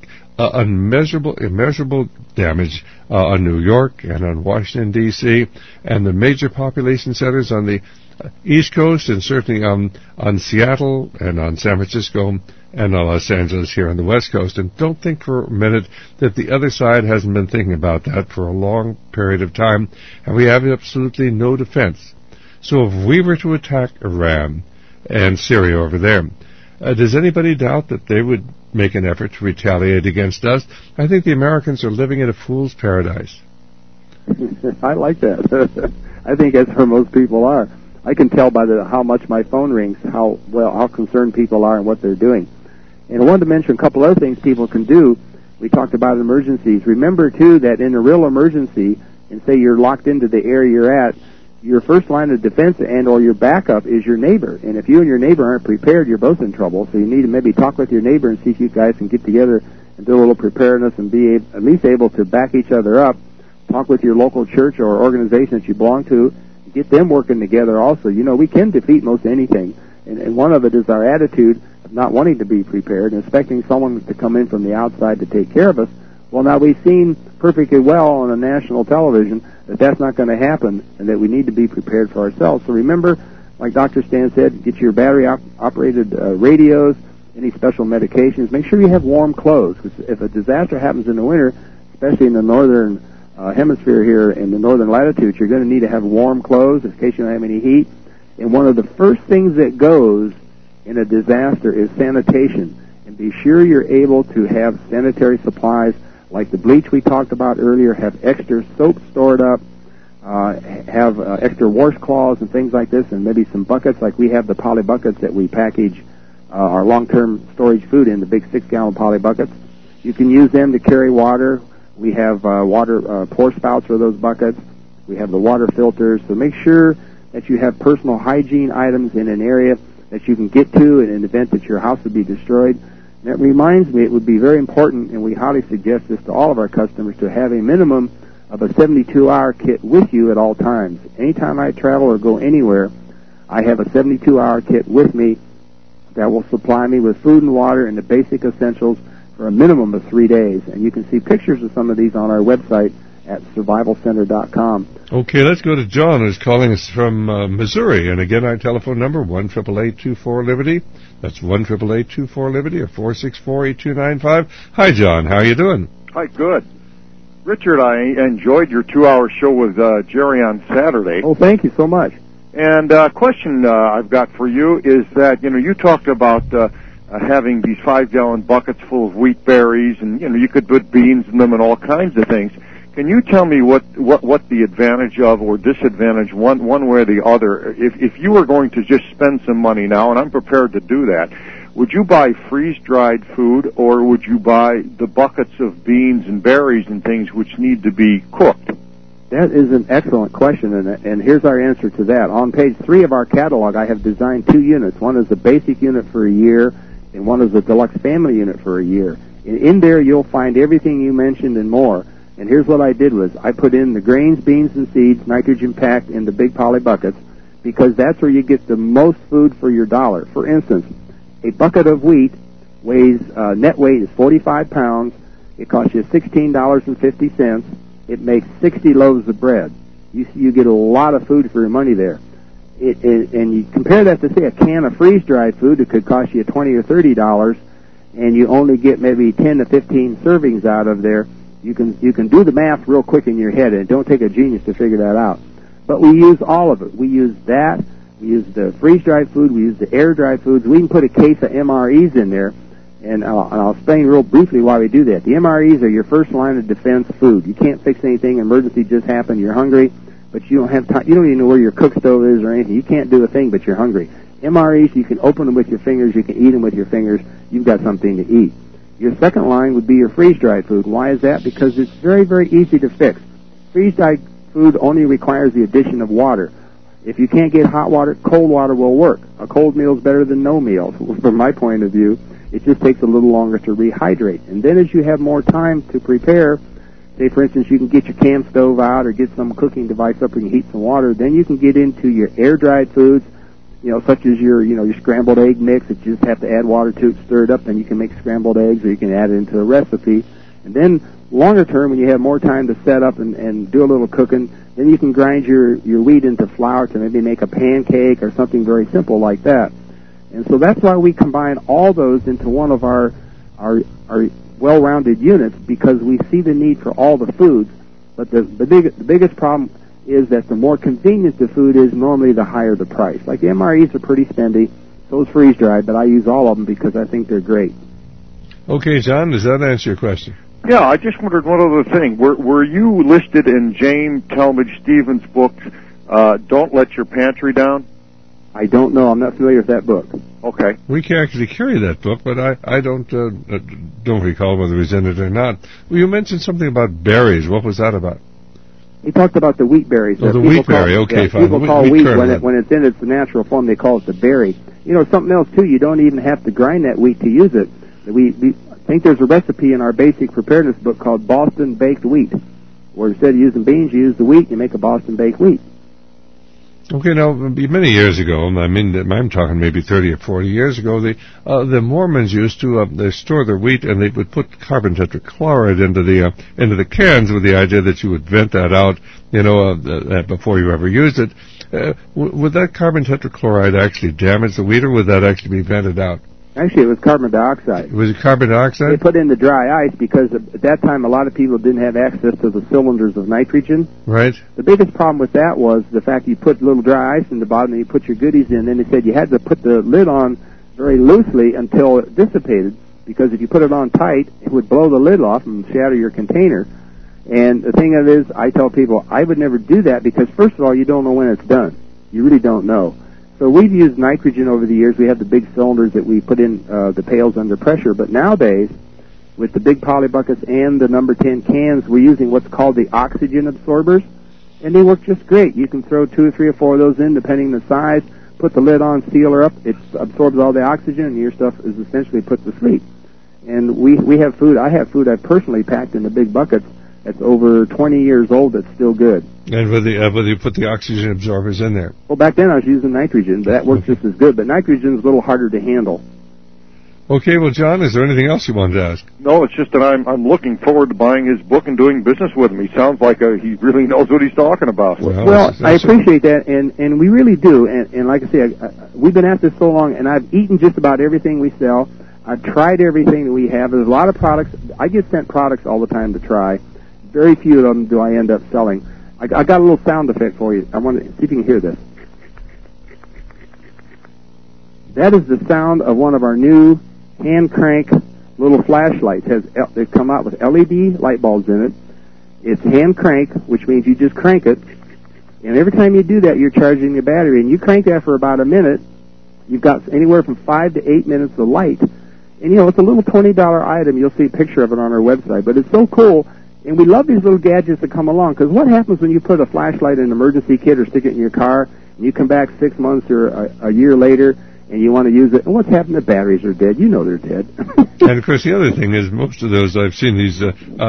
immeasurable damage on New York and on Washington, D.C., and the major population centers on the East Coast, and certainly on Seattle and on San Francisco and on Los Angeles here on the West Coast. And don't think for a minute that the other side hasn't been thinking about that for a long period of time, and we have absolutely no defense. So if we were to attack Iran and Syria over there, does anybody doubt that they would make an effort to retaliate against us? I think the Americans are living in a fool's paradise.
I like that. I think that's where most people are. I can tell by how much my phone rings, how concerned people are and what they're doing. And I wanted to mention a couple other things people can do. We talked about emergencies. Remember, too, that in a real emergency, and say you're locked into the area you're at, your first line of defense and or your backup is your neighbor. And if you and your neighbor aren't prepared, you're both in trouble. So you need to maybe talk with your neighbor and see if you guys can get together and do a little preparedness and be at least able to back each other up. Talk with your local church or organization that you belong to. Get them working together also. We can defeat most anything. And one of it is our attitude of not wanting to be prepared and expecting someone to come in from the outside to take care of us. Well, now we've seen perfectly well on a national television that that's not going to happen and that we need to be prepared for ourselves. So remember, like Dr. Stan said, get your battery-operated radios, any special medications. Make sure you have warm clothes, because if a disaster happens in the winter, especially in the northern hemisphere here in the northern latitudes, you're going to need to have warm clothes in case you don't have any heat. And one of the first things that goes in a disaster is sanitation. And be sure you're able to have sanitary supplies like the bleach we talked about earlier, have extra soap stored up, have extra washcloths and things like this, and maybe some buckets, like we have the poly buckets that we package our long-term storage food in, the big 6-gallon poly buckets. You can use them to carry water. We have water pour spouts for those buckets. We have the water filters. So make sure that you have personal hygiene items in an area that you can get to in an event that your house would be destroyed. And that reminds me, it would be very important, and we highly suggest this to all of our customers, to have a minimum of a 72-hour kit with you at all times. Anytime I travel or go anywhere, I have a 72-hour kit with me that will supply me with food and water and the basic essentials for a minimum of 3 days. And you can see pictures of some of these on our website at survivalcenter.com.
Okay, let's go to John, who's calling us from Missouri. And again, our telephone number, 1-888-24-LIBERTY. That's 1-888-24-LIBERTY or 464-8295. Hi, John. How are you doing?
Hi, good. Richard, I enjoyed your 2-hour show with Jerry on Saturday.
Oh, thank you so much.
And a question I've got for you is that, you talked about having these 5-gallon buckets full of wheat berries, and, you could put beans in them and all kinds of things. Can you tell me what the advantage of or disadvantage, one way or the other, if you were going to just spend some money now, and I'm prepared to do that, would you buy freeze-dried food, or would you buy the buckets of beans and berries and things which need to be cooked?
That is an excellent question, and here's our answer to that. On page 3 of our catalog, I have designed 2 units. One is the basic unit for a year, and one is the deluxe family unit for a year. In there, you'll find everything you mentioned and more. And here's what I did was I put in the grains, beans, and seeds, nitrogen-packed in the big poly buckets, because that's where you get the most food for your dollar. For instance, a bucket of wheat weighs, net weight is 45 pounds. It costs you $16.50. It makes 60 loaves of bread. You get a lot of food for your money there. And you compare that to, say, a can of freeze-dried food that could cost you $20 or $30, and you only get maybe 10 to 15 servings out of there. You can do the math real quick in your head, and it don't take a genius to figure that out. But we use all of it. We use that. We use the freeze-dried food. We use the air-dried foods. We can put a case of MREs in there, and I'll explain real briefly why we do that. The MREs are your first line of defense food. You can't fix anything. Emergency just happened. You're hungry, but you don't have time. You don't even know where your cook stove is or anything. You can't do a thing, but you're hungry. MREs, you can open them with your fingers. You can eat them with your fingers. You've got something to eat. Your second line would be your freeze-dried food. Why is that? Because it's very, very easy to fix. Freeze-dried food only requires the addition of water. If you can't get hot water, cold water will work. A cold meal is better than no meal. From my point of view, it just takes a little longer to rehydrate. And then as you have more time to prepare, say, for instance, you can get your cam stove out or get some cooking device up where you can heat some water. Then you can get into your air-dried foods, such as your scrambled egg mix that you just have to add water to it, stir it up, then you can make scrambled eggs, or you can add it into a recipe. And then longer term, when you have more time to set up and do a little cooking, then you can grind your wheat into flour to maybe make a pancake or something very simple like that. And so that's why we combine all those into one of our well-rounded units, because we see the need for all the foods. But the biggest problem is that the more convenient the food is, normally the higher the price. Like the MREs are pretty spendy, so is freeze-dried, but I use all of them because I think they're great.
Okay, John, does that answer your question?
Yeah, I just wondered one other thing. Were you listed in James Talmage Stevens' book, Don't Let Your Pantry Down?
I don't know. I'm not familiar with that book.
Okay.
We can actually carry that book, but I don't recall whether it was in it or not. Well, you mentioned something about berries. What was that about?
He talked about the wheat berries.
Oh, the wheat berry. Okay, fine.
People call wheat when it's in its natural form. They call it the berry. Something else too. You don't even have to grind that wheat to use it. We think there's a recipe in our basic preparedness book called Boston Baked Wheat, where instead of using beans, you use the wheat. You make a Boston Baked Wheat.
Okay, now, many years ago, I'm talking maybe 30 or 40 years ago, the Mormons used to they store their wheat, and they would put carbon tetrachloride into the cans with the idea that you would vent that out, before you ever used it. Would that carbon tetrachloride actually damage the wheat, or would that actually be vented out?
Actually, it was carbon dioxide.
Was it carbon dioxide?
They put in the dry ice because at that time a lot of people didn't have access to the cylinders of nitrogen.
Right.
The biggest problem with that was the fact you put a little dry ice in the bottom and you put your goodies in. Then they said you had to put the lid on very loosely until it dissipated. because if you put it on tight, it would blow the lid off and shatter your container. And the thing of it is, I tell people, I would never do that because, first of all, you don't know when it's done. You really don't know. So we've used nitrogen over the years. We have the big cylinders that we put in the pails under pressure. But nowadays, with the big poly buckets and the number 10 cans, we're using what's called the oxygen absorbers, and they work just great. You can throw 2 or 3 or 4 of those in, depending on the size, put the lid on, seal her up. It absorbs all the oxygen, and your stuff is essentially put to sleep. And we have food. I have food I've personally packed in the big buckets that's over 20 years old that's still good.
And whether you put the oxygen absorbers in there?
Well, back then I was using nitrogen, but that works just as good. But nitrogen is a little harder to handle.
Okay, well, John, is there anything else you wanted to ask?
No, it's just that I'm looking forward to buying his book and doing business with him. He sounds like he really knows what he's talking about.
Well, I appreciate that, and we really do. And like I say, we've been at this so long, and I've eaten just about everything we sell. I've tried everything that we have. There's a lot of products. I get sent products all the time to try. Very few of them do I end up selling. I got a little sound effect for you. I want to see if you can hear this. That is the sound of one of our new hand crank little flashlights. They've come out with LED light bulbs in it. It's hand crank, which means you just crank it. And every time you do that, you're charging the battery. And you crank that for about a minute. You've got anywhere from 5 to 8 minutes of light. And, it's a little $20 item. You'll see a picture of it on our website. But it's so cool. And we love these little gadgets that come along, because what happens when you put a flashlight in an emergency kit or stick it in your car, and you come back 6 months or a year later, and you want to use it, and what's happened? The batteries are dead. You know they're dead.
And, of course, the other thing is most of those, I've seen these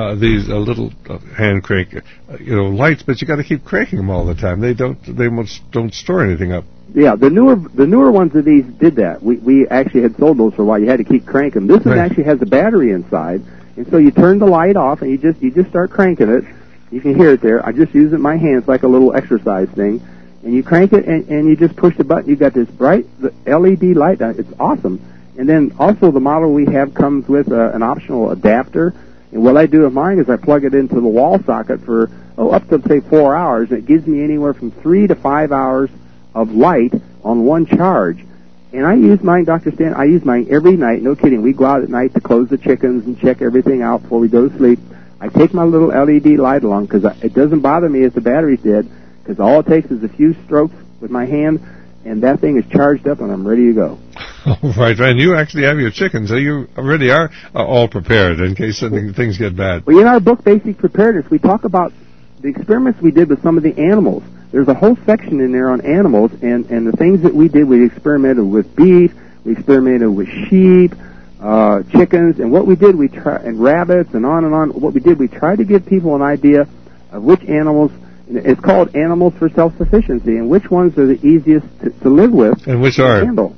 little hand crank, lights, but you got to keep cranking them all the time. They don't store anything up.
Yeah, the newer ones of these did that. We actually had sold those for a while. You had to keep cranking. This one actually has a battery inside. And so you turn the light off, and you just start cranking it. You can hear it there. I just use it in my hands like a little exercise thing. And you crank it, and you just push the button. You got this bright LED light. It's awesome. And then also the model we have comes with an optional adapter. And what I do with mine is I plug it into the wall socket for up to, say, 4 hours. And it gives me anywhere from 3 to 5 hours of light on one charge. And I use mine, Dr. Stan, I use mine every night, no kidding. We go out at night to close the chickens and check everything out before we go to sleep. I take my little LED light along because it doesn't bother me if the battery's dead, because all it takes is a few strokes with my hand, and that thing is charged up and I'm ready to go.
Right. And you actually have your chickens, so you already are all prepared in case things get bad.
Well, in our book, Basic Preparedness, we talk about the experiments we did with some of the animals. There's a whole section in there on animals, and the things that we did. We experimented with beef, we experimented with sheep, chickens, and what we did, and rabbits, and on. What we did, we tried to give people an idea of which animals. It's called Animals for Self-Sufficiency, and which ones are the easiest to live with
and which are
handle.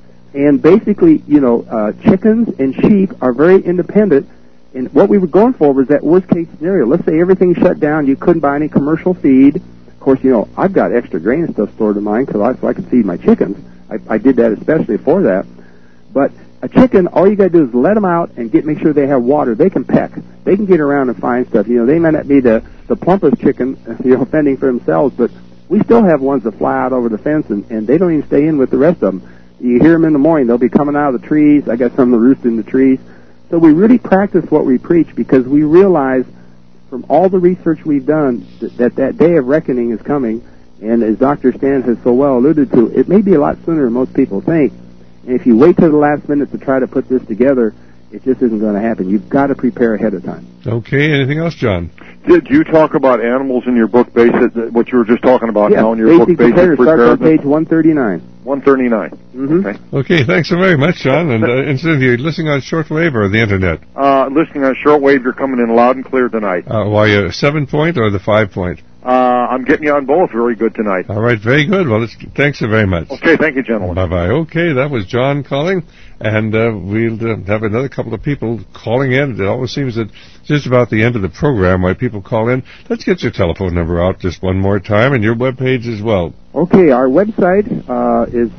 And basically, chickens and sheep are very independent. And what we were going for was that worst-case scenario. Let's say everything shut down, you couldn't buy any commercial feed. Of course, I've got extra grain and stuff stored in mine so I can feed my chickens. I did that especially for that. But a chicken, all you got to do is let them out and make sure they have water. They can peck. They can get around and find stuff. They may not be the plumpest chicken, fending for themselves, but we still have ones that fly out over the fence, and they don't even stay in with the rest of them. You hear them in the morning. They'll be coming out of the trees. I got some that roost in the trees. So we really practice what we preach because we realize from all the research we've done that day of reckoning is coming, and as Dr. Stan has so well alluded to, it may be a lot sooner than most people think. And if you wait till the last minute to try to put this together, it just isn't going to happen. You've got to prepare ahead of time.
Okay, anything else, John?
Did you talk about animals in your book, what you were just talking about now in your book, Basic Preparedness?
Starts on page 139.
139.
Mm-hmm.
Okay, thanks so very much, John. And incidentally, you're listening on shortwave or the internet?
Listening on shortwave, you're coming in loud and clear tonight.
Why, 7-point or the 5-point?
I'm getting you on both very good tonight.
All right, very good. Well, thanks so very much.
Okay, thank you, gentlemen.
Bye-bye. Okay, that was John calling, and we'll have another couple of people calling in. It always seems that just about the end of the program why people call in. Let's get your telephone number out just one more time and your webpage as well.
Okay, our website is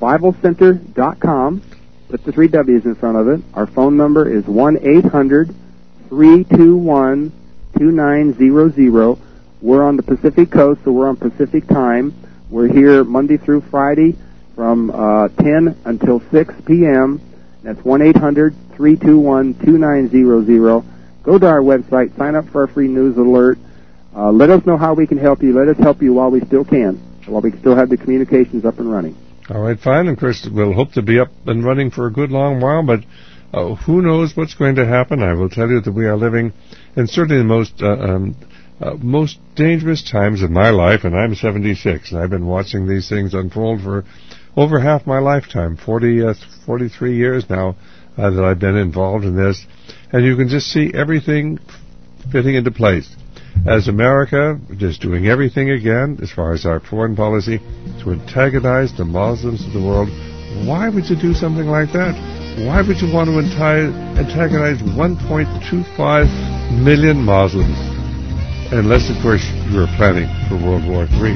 survivalcenter.com. Put the 3 W's in front of it. Our phone number is 1-800-321-2900. We're on the Pacific Coast, so we're on Pacific time. We're here Monday through Friday from 10 until 6 p.m., That's 1-800-321-2900. Go to our website, sign up for our free news alert. Let us know how we can help you. Let us help you while we still can, while we still have the communications up and running.
All right, fine. And, Chris, we'll hope to be up and running for a good long while, but who knows what's going to happen. I will tell you that we are living in certainly the most dangerous times of my life, and I'm 76, and I've been watching these things unfold for over half my lifetime, 43 years now that I've been involved in this, and you can just see everything fitting into place. As America is doing everything again, as far as our foreign policy, to antagonize the Muslims of the world. Why would you do something like that? Why would you want to antagonize 1.25 million Muslims? Unless, of course, you were planning for World War III.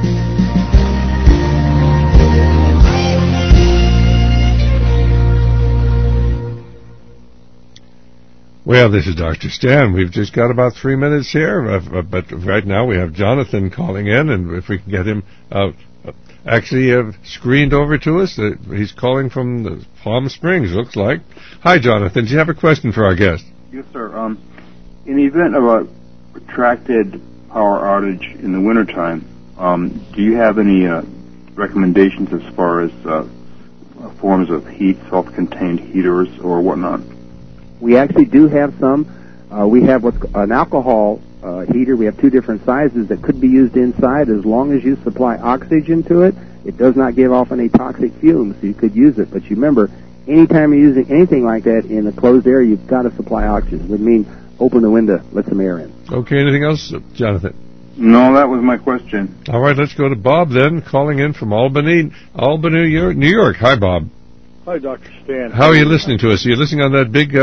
Well, this is Dr. Stan. We've just got about 3 minutes here, but right now we have Jonathan calling in, and if we can get him screened over to us. He's calling from the Palm Springs, looks like. Hi, Jonathan. Do you have a question for our guest?
Yes, sir. In the event of a protracted power outage in the wintertime, do you have any recommendations as far as forms of heat, self-contained heaters or whatnot?
We actually do have some. We have what's an alcohol heater. We have two different sizes that could be used inside as long as you supply oxygen to it. It does not give off any toxic fumes, so you could use it. But you remember, anytime you're using anything like that in a closed area, you've got to supply oxygen. It would mean open the window, let some air in.
Okay, anything else, Jonathan?
No, that was my question.
All right, let's go to Bob then, calling in from Albany, New York. Hi, Bob.
Hi, Dr. Stan.
How are you listening to us? Are you listening on that big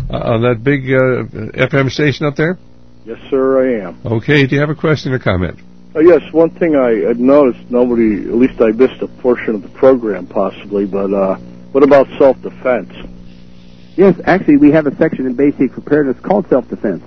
FM station up there?
Yes, sir, I am.
Okay, do you have a question or comment?
Yes, one thing I had noticed, at least I missed a portion of the program possibly, but what about self-defense?
Yes, actually we have a section in basic preparedness called self-defense.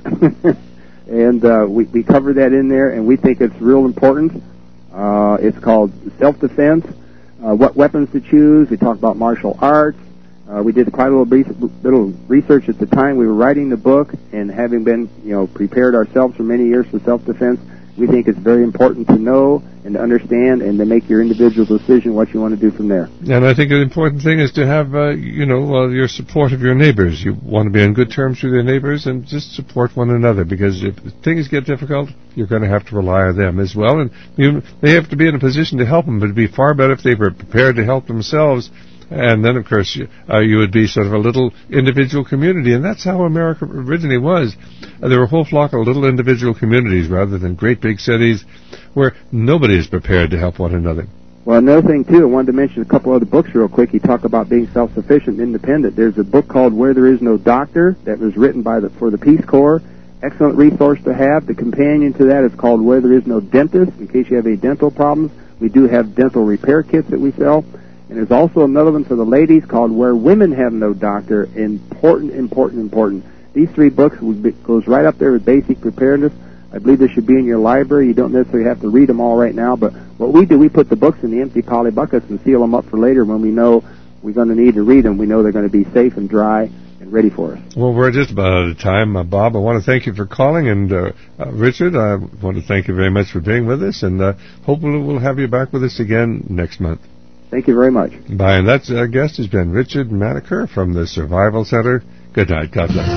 And we cover that in there, and we think it's real important. It's called self-defense, what weapons to choose. We talk about martial arts. We did quite a little research at the time we were writing the book, and having been, prepared ourselves for many years for self-defense, we think it's very important to know and to understand and to make your individual decision what you want to do from there.
And I think an important thing is to have, your support of your neighbors. You want to be on good terms with your neighbors and just support one another, because if things get difficult, you're going to have to rely on them as well. And they have to be in a position to help them, but it would be far better if they were prepared to help themselves. And then, of course, you would be sort of a little individual community. And that's how America originally was. There were a whole flock of little individual communities rather than great big cities where nobody is prepared to help one another.
Well, another thing, too, I wanted to mention a couple other books real quick. You talk about being self-sufficient and independent. There's a book called Where There Is No Doctor that was written for the Peace Corps. Excellent resource to have. The companion to that is called Where There Is No Dentist, in case you have any dental problems. We do have dental repair kits that we sell. And there's also another one for the ladies called Where Women Have No Doctor. Important. These three books goes right up there with basic preparedness. I believe they should be in your library. You don't necessarily have to read them all right now, but what we do, we put the books in the empty poly buckets and seal them up for later when we know we're going to need to read them. We know they're going to be safe and dry and ready for us.
Well, we're just about out of time, Bob. I want to thank you for calling, and Richard, I want to thank you very much for being with us, and hopefully we'll have you back with us again next month.
Thank you very much.
Bye, and that's our guest has been Richard Maneker from the Survival Center. Good night. God bless.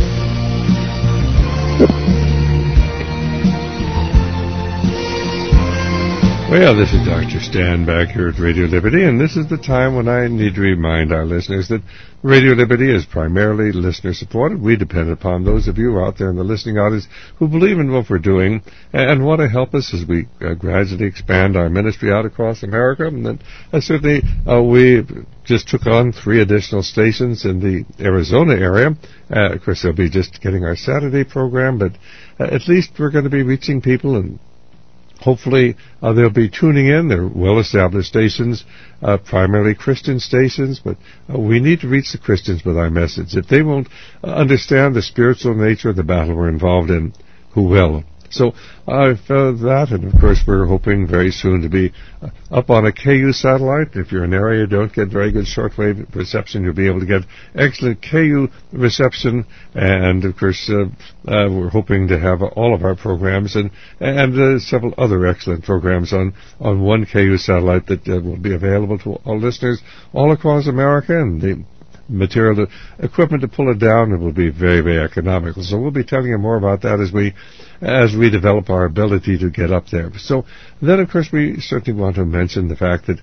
Well, this is Dr. Stan back here at Radio Liberty, and this is the time when I need to remind our listeners that Radio Liberty is primarily listener-supported. We depend upon those of you out there in the listening audience who believe in what we're doing and want to help us as we gradually expand our ministry out across America. And then, certainly, we just took on 3 additional stations in the Arizona area. Of course, they'll be just getting our Saturday program, but at least we're going to be reaching people, and hopefully, they'll be tuning in. They're well-established stations, primarily Christian stations, but we need to reach the Christians with our message. If they won't understand the spiritual nature of the battle we're involved in, who will? So that, and of course we're hoping very soon to be up on a KU satellite. If you're in an area you don't get very good shortwave reception, you'll be able to get excellent KU reception. And of course we're hoping to have all of our programs and several other excellent programs on one KU satellite that will be available to all listeners all across America, and the material, the equipment to pull it down, it will be very, very economical. So we'll be telling you more about that as we develop our ability to get up there. So then, of course, we certainly want to mention the fact that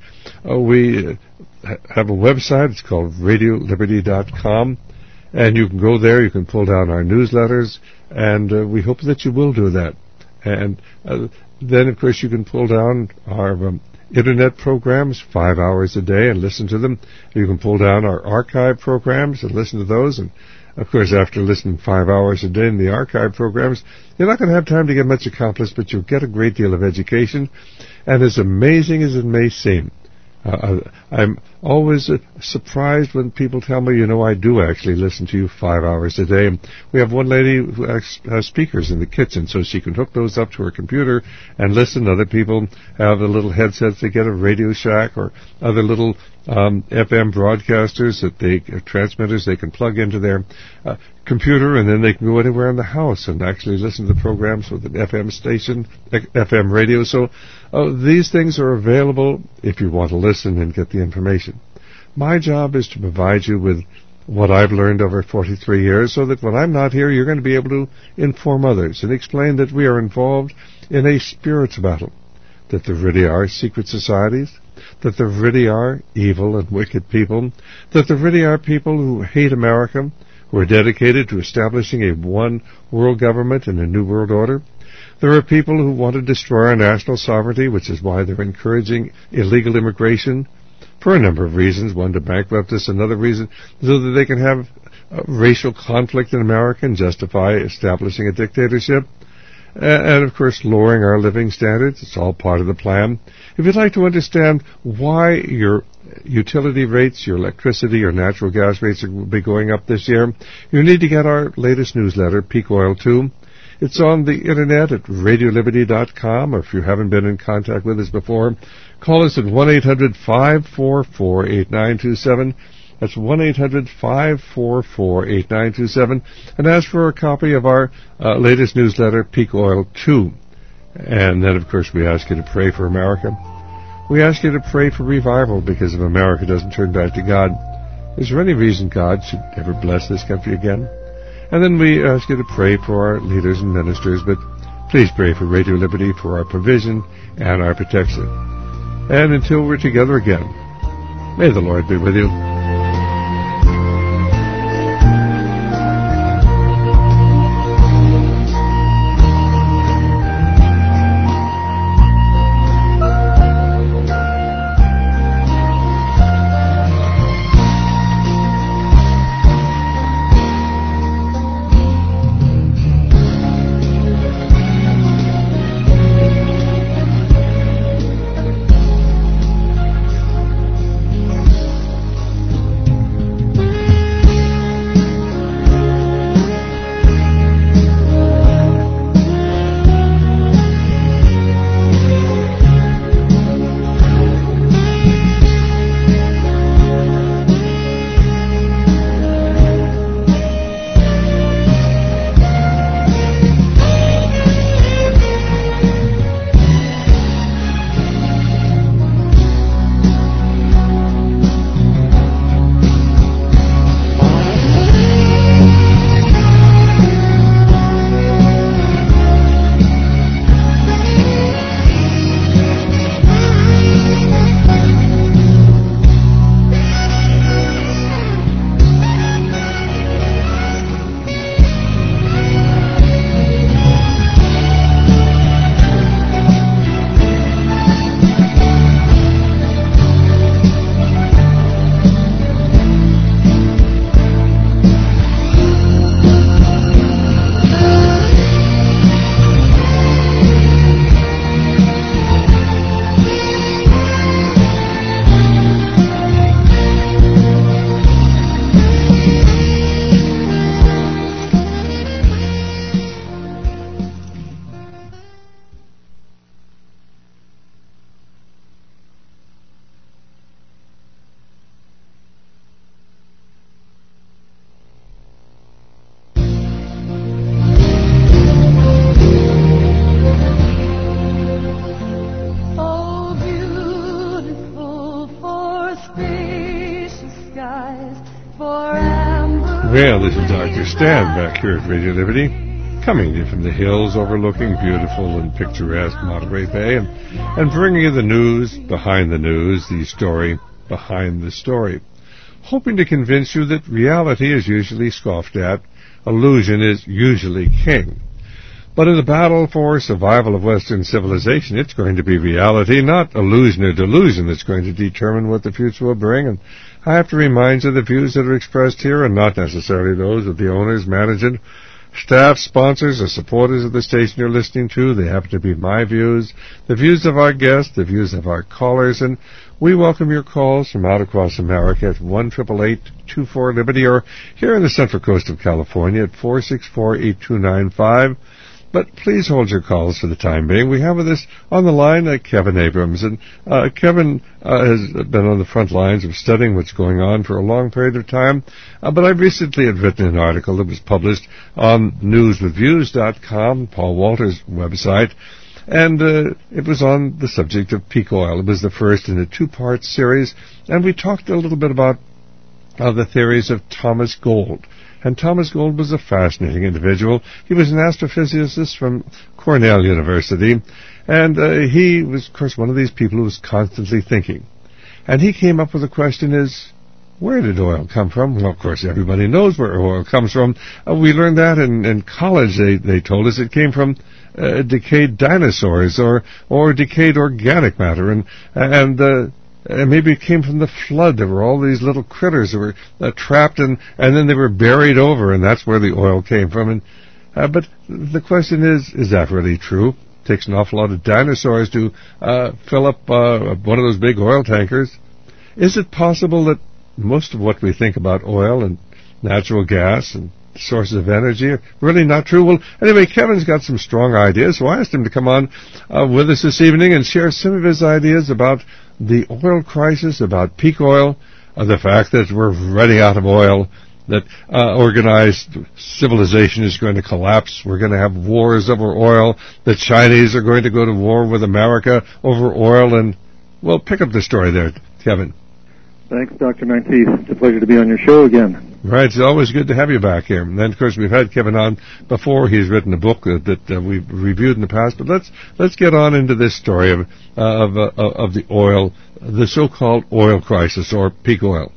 we have a website. It's called RadioLiberty.com, and you can go there. You can pull down our newsletters, and we hope that you will do that. And then, of course, you can pull down our Internet programs 5 hours a day and listen to them. You can pull down our archive programs and listen to those. And, of course, after listening 5 hours a day in the archive programs, you're not going to have time to get much accomplished, but you'll get a great deal of education. And as amazing as it may seem, I'm always surprised when people tell me, I do actually listen to you 5 hours a day. We have one lady who has speakers in the kitchen, so she can hook those up to her computer and listen. Other people have the little headsets they get at Radio Shack or other little FM broadcasters transmitters they can plug into their computer, and then they can go anywhere in the house and actually listen to the programs with an FM station, FM radio. So these things are available if you want to listen and get the information. My job is to provide you with what I've learned over 43 years so that when I'm not here, you're going to be able to inform others and explain that we are involved in a spirits battle, that there really are secret societies, that there really are evil and wicked people, that there really are people who hate America, who are dedicated to establishing a one world government and a new world order. There are people who want to destroy our national sovereignty, which is why they're encouraging illegal immigration for a number of reasons. One, to bankrupt us. Another reason, so that they can have racial conflict in America and justify establishing a dictatorship. And, of course, lowering our living standards. It's all part of the plan. If you'd like to understand why your utility rates, your electricity, your natural gas rates will be going up this year, you need to get our latest newsletter, Peak Oil 2. It's on the Internet at RadioLiberty.com, or if you haven't been in contact with us before, call us at 1-800-544-8927. That's 1-800-544-8927, and ask for a copy of our latest newsletter, Peak Oil 2. And then, of course, we ask you to pray for America. We ask you to pray for revival, because if America doesn't turn back to God, is there any reason God should ever bless this country again? And then we ask you to pray for our leaders and ministers, but please pray for Radio Liberty for our provision and our protection. And until we're together again, may the Lord be with you. Well, this is Dr. Stan back here at Radio Liberty, coming to you from the hills overlooking beautiful and picturesque Monterey Bay, and bringing you the news behind the story behind the story, hoping to convince you that reality is usually scoffed at, illusion is usually king. But in the battle for survival of Western civilization, it's going to be reality, not illusion or delusion, that's going to determine what the future will bring. And I have to remind you the views that are expressed here are not necessarily those of the owners, management, staff, sponsors, or supporters of the station you're listening to. They happen to be my views, the views of our guests, the views of our callers, and we welcome your calls from out across America at 1-888-24-LIBERTY, or here in the Central Coast of California at 464-8295. But please hold your calls for the time being. We have with us on the line Kevin Abrams. And Kevin has been on the front lines of studying what's going on for a long period of time. But I recently had written an article that was published on newswithviews.com, Paul Walter's website. And it was on the subject of peak oil. It was the first in a two-part series. And we talked a little bit about the theories of Thomas Gold. And Thomas Gold was a fascinating individual. He was an astrophysicist from Cornell University, and he was, of course, one of these people who was constantly thinking. And he came up with the question is, where did oil come from? Well, of course, everybody knows where oil comes from. We learned that in college. They told us it came from decayed dinosaurs or decayed organic matter, and maybe it came from the flood. There were all these little critters that were trapped, and then they were buried over, and that's where the oil came from. But the question is that really true? It takes an awful lot of dinosaurs to fill up one of those big oil tankers. Is it possible that most of what we think about oil and natural gas and sources of energy are really not true? Well, anyway, Kevin's got some strong ideas, so I asked him to come on with us this evening and share some of his ideas about the oil crisis, about peak oil, the fact that we're running out of oil, that organized civilization is going to collapse, we're going to have wars over oil, the Chinese are going to go to war with America over oil, and, well, pick up the story there, Kevin.
Thanks, Dr. Menteith. It's a pleasure to be on your show again.
Right, it's always good to have you back here. And then, of course, we've had Kevin on before. He's written a book that we've reviewed in the past. But let's get on into this story of the oil, the so-called oil crisis or peak oil.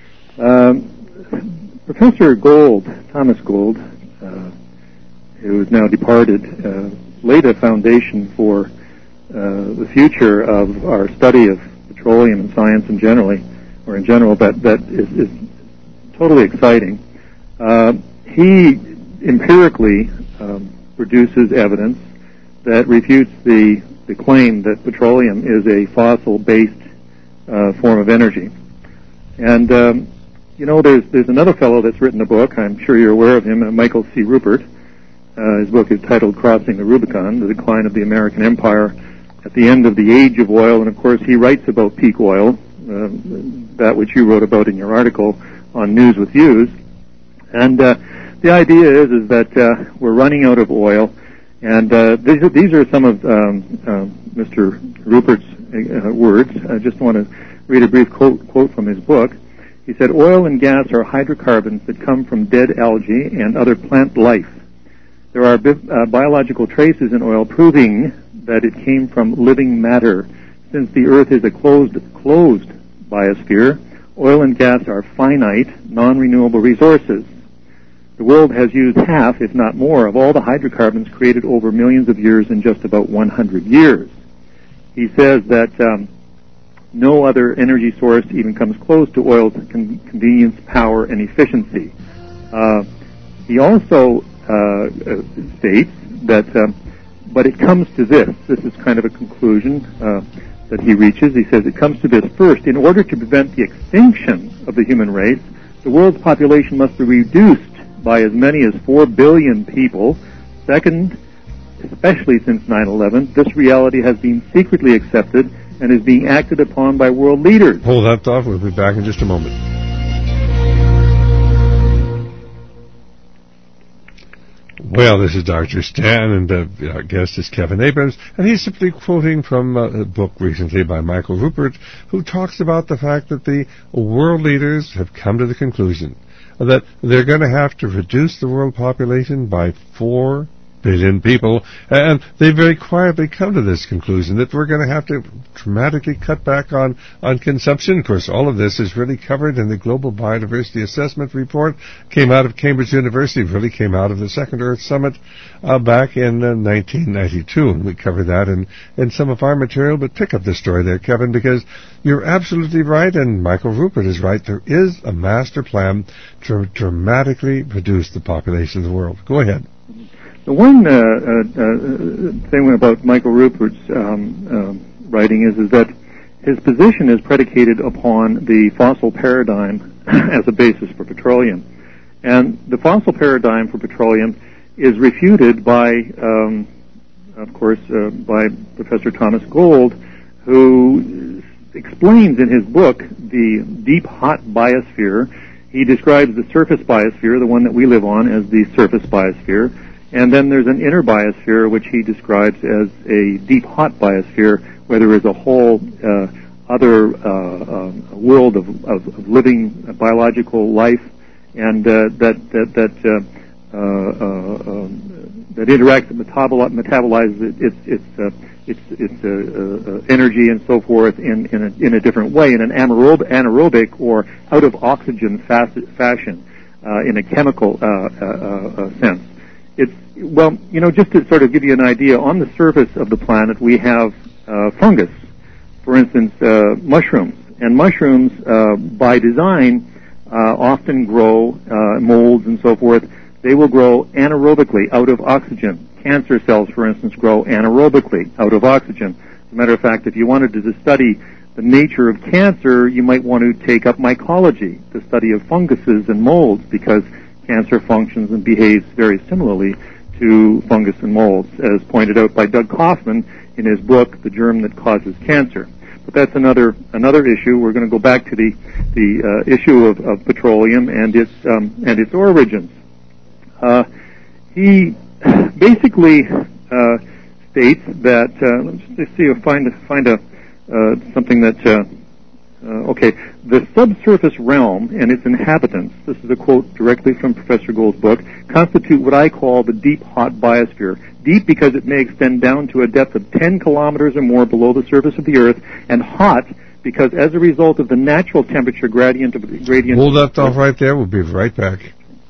Professor Gold, Thomas Gold, who is now departed, laid a foundation for the future of our study of petroleum and science in general, that is totally exciting. He empirically produces evidence that refutes the claim that petroleum is a fossil-based form of energy. And, there's another fellow that's written a book, I'm sure you're aware of him, Michael C. Ruppert. His book is titled Crossing the Rubicon, The Decline of the American Empire at the End of the Age of Oil. And, of course, he writes about peak oil, that which you wrote about in your article on News with Views. And the idea is that we're running out of oil. And these are some of Mr. Ruppert's words. I just want to read a brief quote from his book. He said, "Oil and gas are hydrocarbons that come from dead algae and other plant life. There are biological traces in oil proving that it came from living matter. Since the Earth is a closed biosphere, oil and gas are finite, non-renewable resources. The world has used half, if not more, of all the hydrocarbons created over millions of years in just about 100 years. He says that no other energy source even comes close to oil's convenience, power, and efficiency. He also states that, but it comes to this. This is kind of a conclusion that he reaches. He says it comes to this. First, in order to prevent the extinction of the human race, the world's population must be reduced by as many as 4 billion people. Second, especially since 9/11, this reality has been secretly accepted and is being acted upon by world leaders."
Hold that thought. We'll be back in just a moment. Well, this is Dr. Stan, and our guest is Kevin Abrams, and he's simply quoting from a book recently by Michael Ruppert, who talks about the fact that the world leaders have come to the conclusion that they're going to have to reduce the world population by 4 billion people, and they very quietly come to this conclusion that we're going to have to dramatically cut back on consumption. Of course, all of this is really covered in the Global Biodiversity Assessment Report. Came out of Cambridge University, really came out of the Second Earth Summit back in 1992, and we cover that in some of our material. But pick up the story there, Kevin, because you're absolutely right, and Michael Rupert is right. There is a master plan to dramatically reduce the population of the world. Go ahead.
The one thing about Michael Rupert's writing is that his position is predicated upon the fossil paradigm as a basis for petroleum. And the fossil paradigm for petroleum is refuted by, of course, by Professor Thomas Gold, who explains in his book the deep hot biosphere. He describes the surface biosphere, the one that we live on, as the surface biosphere. And then there's an inner biosphere, which he describes as a deep hot biosphere, where there is a whole other world of living biological life, and that interacts, metabolizes its energy and so forth in a different way, in an anaerobic or out of oxygen fashion, in a chemical sense. Just to sort of give you an idea, on the surface of the planet we have fungus, for instance, mushrooms. And mushrooms, by design, often grow, molds and so forth, they will grow anaerobically out of oxygen. Cancer cells, for instance, grow anaerobically out of oxygen. As a matter of fact, if you wanted to study the nature of cancer, you might want to take up mycology, the study of funguses and molds, because cancer functions and behaves very similarly to fungus and molds, as pointed out by Doug Kaufman in his book, The Germ That Causes Cancer. But that's another issue. We're going to go back to the issue of petroleum and its origins. He basically states that let's see if find something that. The subsurface realm and its inhabitants, this is a quote directly from Professor Gold's book, constitute what I call the deep hot biosphere. Deep because it may extend down to a depth of 10 kilometers or more below the surface of the Earth, and hot because as a result of the natural temperature gradient of the gradient...
Hold that thought right there. We'll be right back.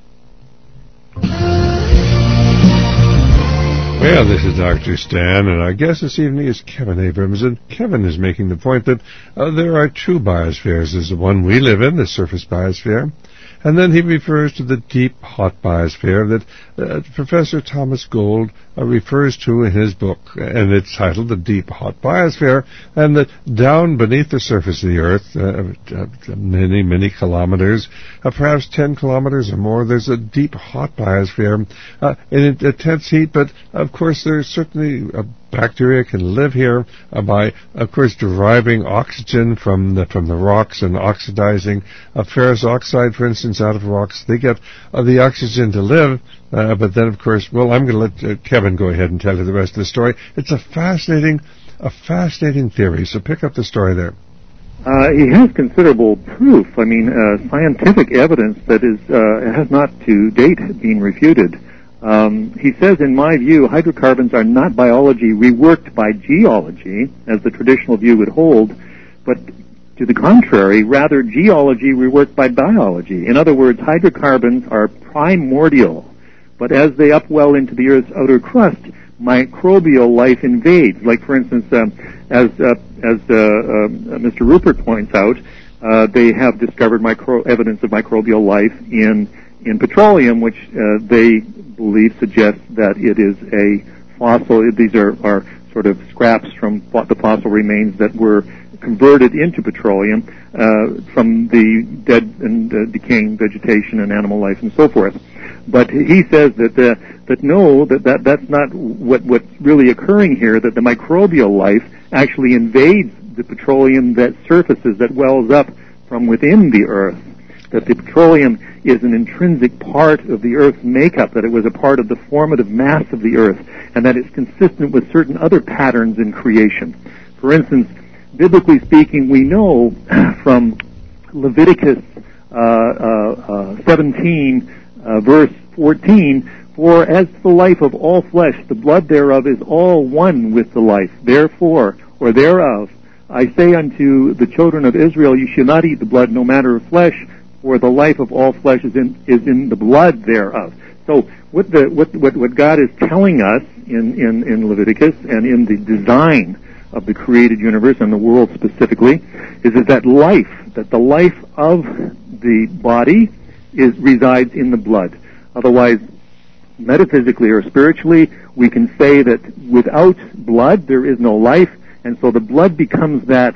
Well, this is Dr. Stan, and our guest this evening is Kevin Abrams, and Kevin is making the point that there are 2 biospheres. There's the one we live in, the surface biosphere, and then he refers to the deep, hot biosphere that Professor Thomas Gold refers to in his book, and it's titled The Deep, Hot Biosphere, and that down beneath the surface of the Earth, many, many kilometers, perhaps 10 kilometers or more, there's a deep, hot biosphere in intense heat, but of course there's certainly bacteria can live here by, of course, deriving oxygen from the rocks and oxidizing ferrous oxide, for instance, out of rocks. They get the oxygen to live, but then, of course, well, I'm going to let Kevin go ahead and tell you the rest of the story. It's a fascinating theory, so pick up the story there.
He has considerable proof. I mean, scientific evidence that has not to date been refuted. He says, in my view, hydrocarbons are not biology reworked by geology, as the traditional view would hold, but to the contrary, rather geology reworked by biology. In other words, hydrocarbons are primordial, but as they upwell into the Earth's outer crust, microbial life invades. Like, for instance, as Mr. Rupert points out, they have discovered evidence of microbial life in petroleum, which they believe suggests that it is a fossil. These are sort of scraps from the fossil remains that were converted into petroleum from the dead and decaying vegetation and animal life and so forth. But he says that's not what's really occurring here, that the microbial life actually invades the petroleum that surfaces, that wells up from within the Earth, that the petroleum is an intrinsic part of the Earth's makeup, that it was a part of the formative mass of the Earth, and that it's consistent with certain other patterns in creation. For instance, biblically speaking, we know from Leviticus 17, verse 14, for as the life of all flesh, the blood thereof is all one with the life. Therefore, or thereof, I say unto the children of Israel, you shall not eat the blood, no matter of flesh, for the life of all flesh is in the blood thereof. So what God is telling us in Leviticus and in the design of the created universe and the world specifically is that the life of the body resides in the blood. Otherwise, metaphysically or spiritually, we can say that without blood there is no life, and so the blood becomes that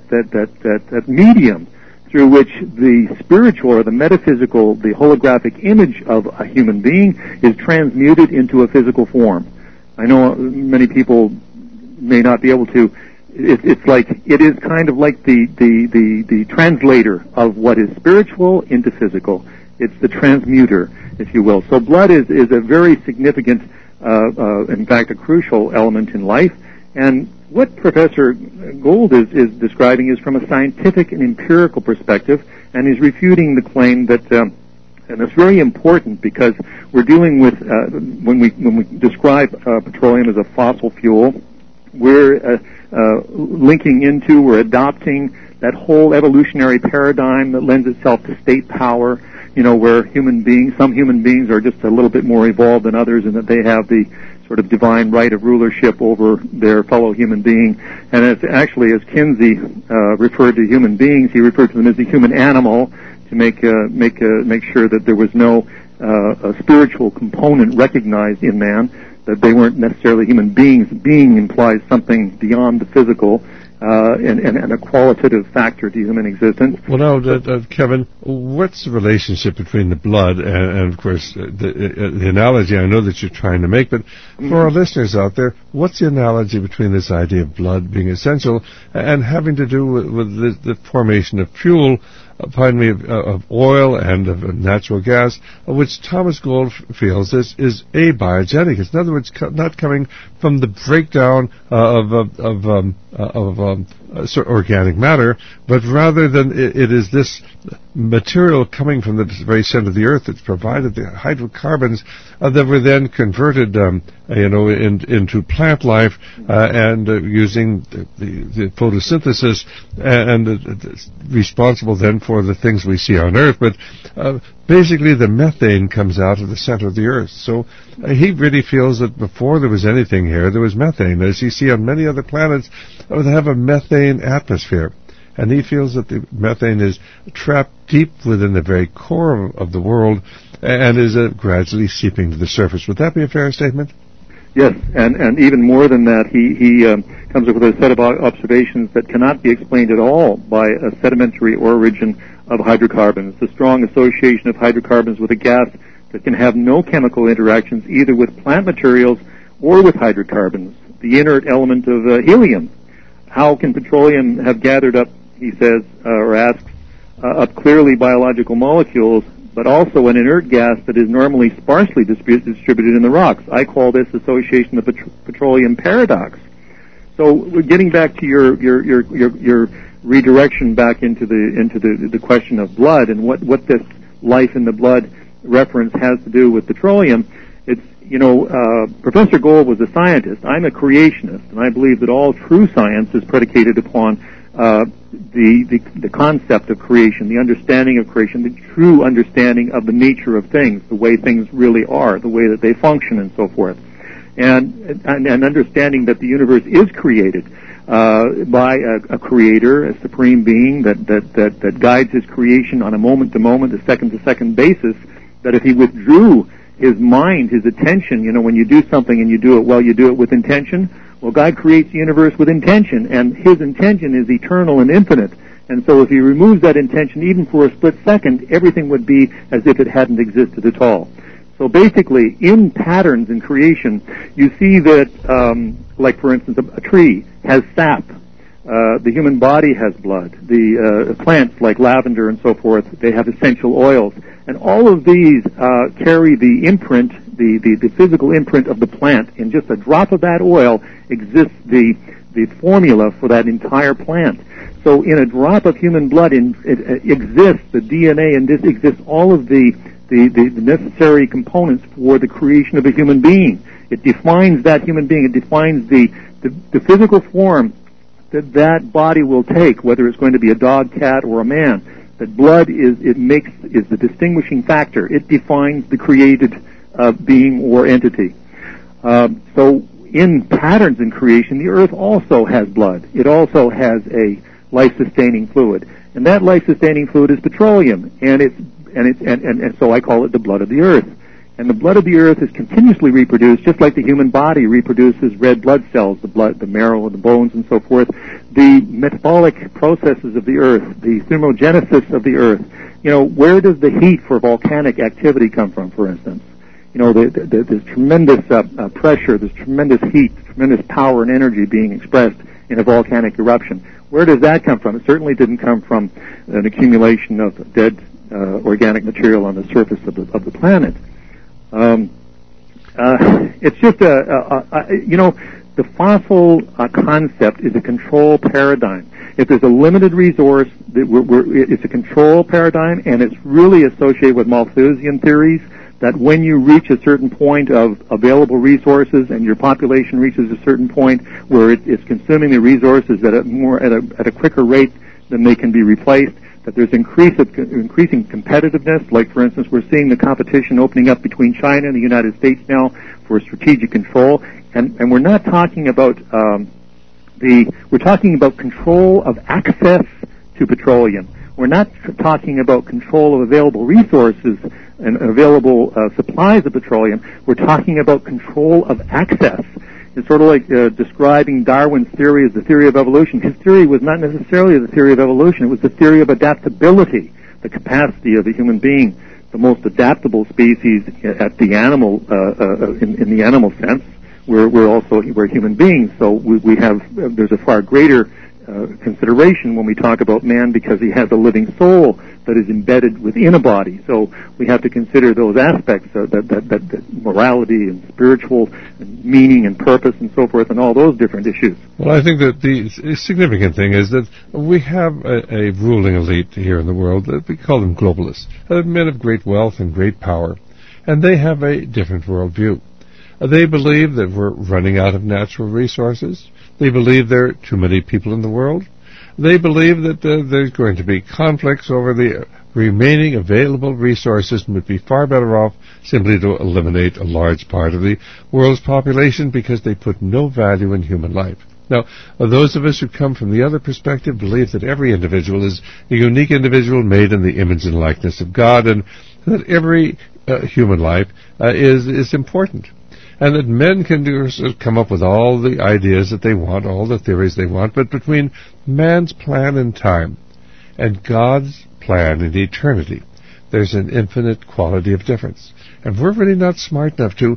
medium through which the spiritual or the metaphysical, the holographic image of a human being is transmuted into a physical form. I know many people may not be able to. It is kind of like the translator of what is spiritual into physical. It's the transmuter, if you will. So blood is a very significant, in fact, a crucial element in life. And what Professor Gold is describing is from a scientific and empirical perspective, and he's refuting the claim that, and it's very important because we're dealing with, when we describe petroleum as a fossil fuel, we're we're adopting that whole evolutionary paradigm that lends itself to state power, where some human beings are just a little bit more evolved than others, and that they have the sort of divine right of rulership over their fellow human being. And it's actually, as Kinsey referred to human beings, he referred to them as the human animal to make sure that there was no spiritual component recognized in man, that they weren't necessarily human beings. Being implies something beyond the physical, and a qualitative factor to human existence.
Well, now, Kevin, what's the relationship between the blood and of course, the analogy I know that you're trying to make, but for our listeners out there, what's the analogy between this idea of blood being essential and having to do with the formation of fuel, of oil and of natural gas, which Thomas Gold feels is abiogenic. It's, in other words, not coming from the breakdown of organic matter, but rather than it is this material coming from the very center of the earth that's provided the hydrocarbons that were then converted, into plant life and using the photosynthesis and responsible then for the things we see on Earth. But basically, the methane comes out of the center of the Earth. So he really feels that before there was anything here, there was methane, as you see on many other planets that have a methane atmosphere. And he feels that the methane is trapped deep within the very core of the world and is gradually seeping to the surface. Would that be a fair statement?
Yes, and even more than that, he comes up with a set of observations that cannot be explained at all by a sedimentary origin of hydrocarbons. The strong association of hydrocarbons with a gas that can have no chemical interactions either with plant materials or with hydrocarbons. The inert element of helium. How can petroleum have gathered up, he says, or asks, up clearly biological molecules, but also an inert gas that is normally sparsely distributed in the rocks? I call this association of petroleum paradox. So we're getting back to your redirection back into the question of blood and what this life in the blood reference has to do with petroleum. It's, Professor Gold was a scientist. I'm a creationist, and I believe that all true science is predicated upon the concept of creation, the understanding of creation, the true understanding of the nature of things, the way things really are, the way that they function, and so forth, and understanding that the universe is created by a creator, a supreme being that guides his creation on a moment-to-moment, a second-to-second basis. That if he withdrew his mind, his attention, when you do something and you do it well, you do it with intention. Well, God creates the universe with intention, and his intention is eternal and infinite. And so if he removes that intention even for a split second, everything would be as if it hadn't existed at all. So basically, in patterns in creation, you see that, like for instance, a tree has sap. The human body has blood. The plants like lavender and so forth, they have essential oils. And all of these carry the imprint, the physical imprint of the plant. In just a drop of that oil exists the the formula for that entire plant. So in a drop of human blood exists the DNA, and this exists all of the necessary components for the creation of a human being. It defines that human being. It defines the physical form that body will take, whether it's going to be a dog, cat, or a man. That blood is the distinguishing factor. It defines the created being or entity. So in patterns in creation, the earth also has blood. It also has a life-sustaining fluid, and that life-sustaining fluid is petroleum, and so I call it the blood of the earth. And the blood of the earth is continuously reproduced, just like the human body reproduces red blood cells, the blood, the marrow, the bones, and so forth. The metabolic processes of the earth, the thermogenesis of the earth. Where does the heat for volcanic activity come from, for instance? There's tremendous pressure, there's tremendous heat, tremendous power and energy being expressed in a volcanic eruption. Where does that come from? It certainly didn't come from an accumulation of dead organic material on the surface of the planet. It's just the fossil concept is a control paradigm. If there's a limited resource, it's a control paradigm, and it's really associated with Malthusian theories that when you reach a certain point of available resources and your population reaches a certain point where it's consuming the resources at a quicker rate than they can be replaced, that there's increasing competitiveness. Like, for instance, we're seeing the competition opening up between China and the United States now for strategic control, and we're not talking about we're talking about control of access to petroleum. We're not talking about control of available resources and available supplies of petroleum. We're talking about control of access. It's sort of like describing Darwin's theory as the theory of evolution. His theory was not necessarily the theory of evolution. It was the theory of adaptability, the capacity of a human being, the most adaptable species at the animal in the animal sense. We're human beings, so there's a far greater consideration when we talk about man, because he has a living soul that is embedded within a body. So we have to consider those aspects, that morality and spiritual and meaning and purpose and so forth, and all those different issues.
Well, I think that the significant thing is that we have a ruling elite here in the world that we call them globalists, men of great wealth and great power, and they have a different worldview. They believe that we're running out of natural resources. They believe there are too many people in the world. They believe that there's going to be conflicts over the remaining available resources, and would be far better off simply to eliminate a large part of the world's population, because they put no value in human life. Now, those of us who come from the other perspective believe that every individual is a unique individual made in the image and likeness of God, and that every human life is important. And that men can come up with all the ideas that they want, all the theories they want, but between man's plan in time and God's plan in eternity, there's an infinite quality of difference. And we're really not smart enough to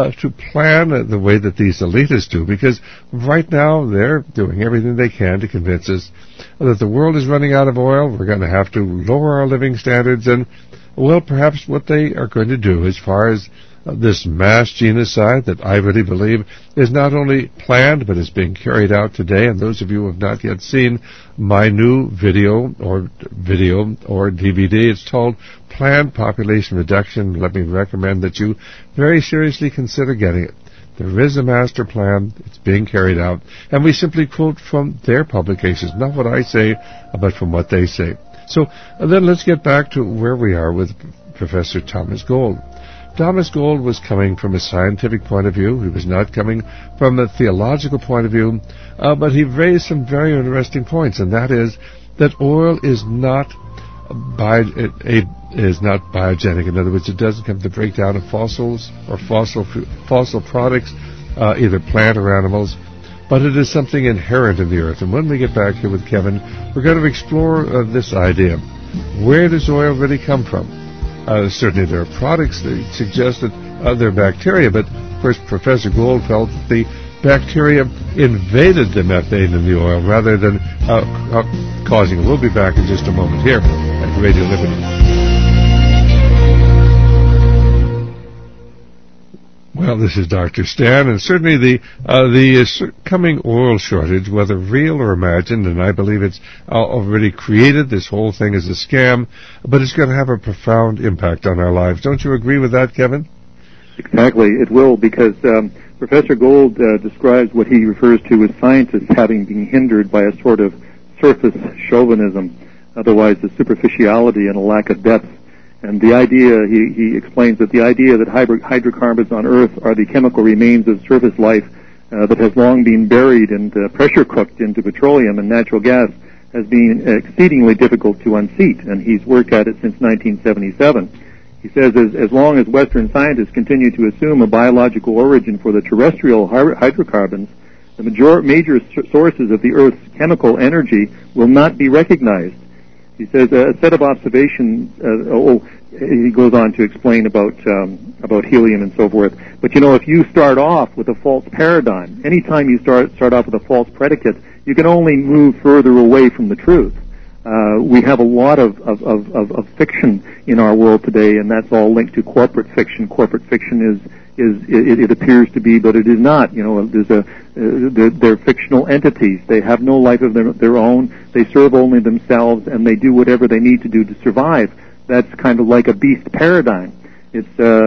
plan the way that these elitists do, because right now they're doing everything they can to convince us that the world is running out of oil, we're going to have to lower our living standards, and, well, perhaps what they are going to do as far as this mass genocide that I really believe is not only planned but is being carried out today. And those of you who have not yet seen my new video or DVD, it's called Planned Population Reduction. Let me recommend that you very seriously consider getting it. There is a master plan. It's being carried out. And we simply quote from their publications, not what I say, but from what they say. So then let's get back to where we are with Professor Thomas Gold. Thomas Gold was coming from a scientific point of view. He was not coming from a theological point of view, but he raised some very interesting points, and that is that oil is not biogenic. In other words, it doesn't come from the breakdown of fossils or fossil products, either plant or animals, but it is something inherent in the earth. And when we get back here with Kevin, we're going to explore this idea. Where does oil really come from? Certainly there are products that suggest that they're bacteria, but of course Professor Gold felt that the bacteria invaded the methane in the oil rather than causing it. We'll be back in just a moment here at Radio Liberty. Well, this is Dr. Stan, and certainly the coming oil shortage, whether real or imagined, and I believe it's already created, this whole thing is a scam, but it's going to have a profound impact on our lives. Don't you agree with that, Kevin?
Exactly, it will, because Professor Gold describes what he refers to as scientists having been hindered by a sort of surface chauvinism, otherwise a superficiality and a lack of depth. And the idea, he explains that the idea that hydrocarbons on Earth are the chemical remains of surface life that has long been buried and pressure cooked into petroleum and natural gas has been exceedingly difficult to unseat, and he's worked at it since 1977. He says as long as Western scientists continue to assume a biological origin for the terrestrial hydrocarbons, the major sources of the Earth's chemical energy will not be recognized. He says a set of observations. He goes on to explain about helium and so forth. But if you start off with a false paradigm, anytime you start off with a false predicate, you can only move further away from the truth. We have a lot of fiction in our world today, and that's all linked to corporate fiction. Corporate fiction it appears to be, but it is not. They're fictional entities. They have no life of their own. They serve only themselves, and they do whatever they need to do to survive. That's kind of like a beast paradigm. It's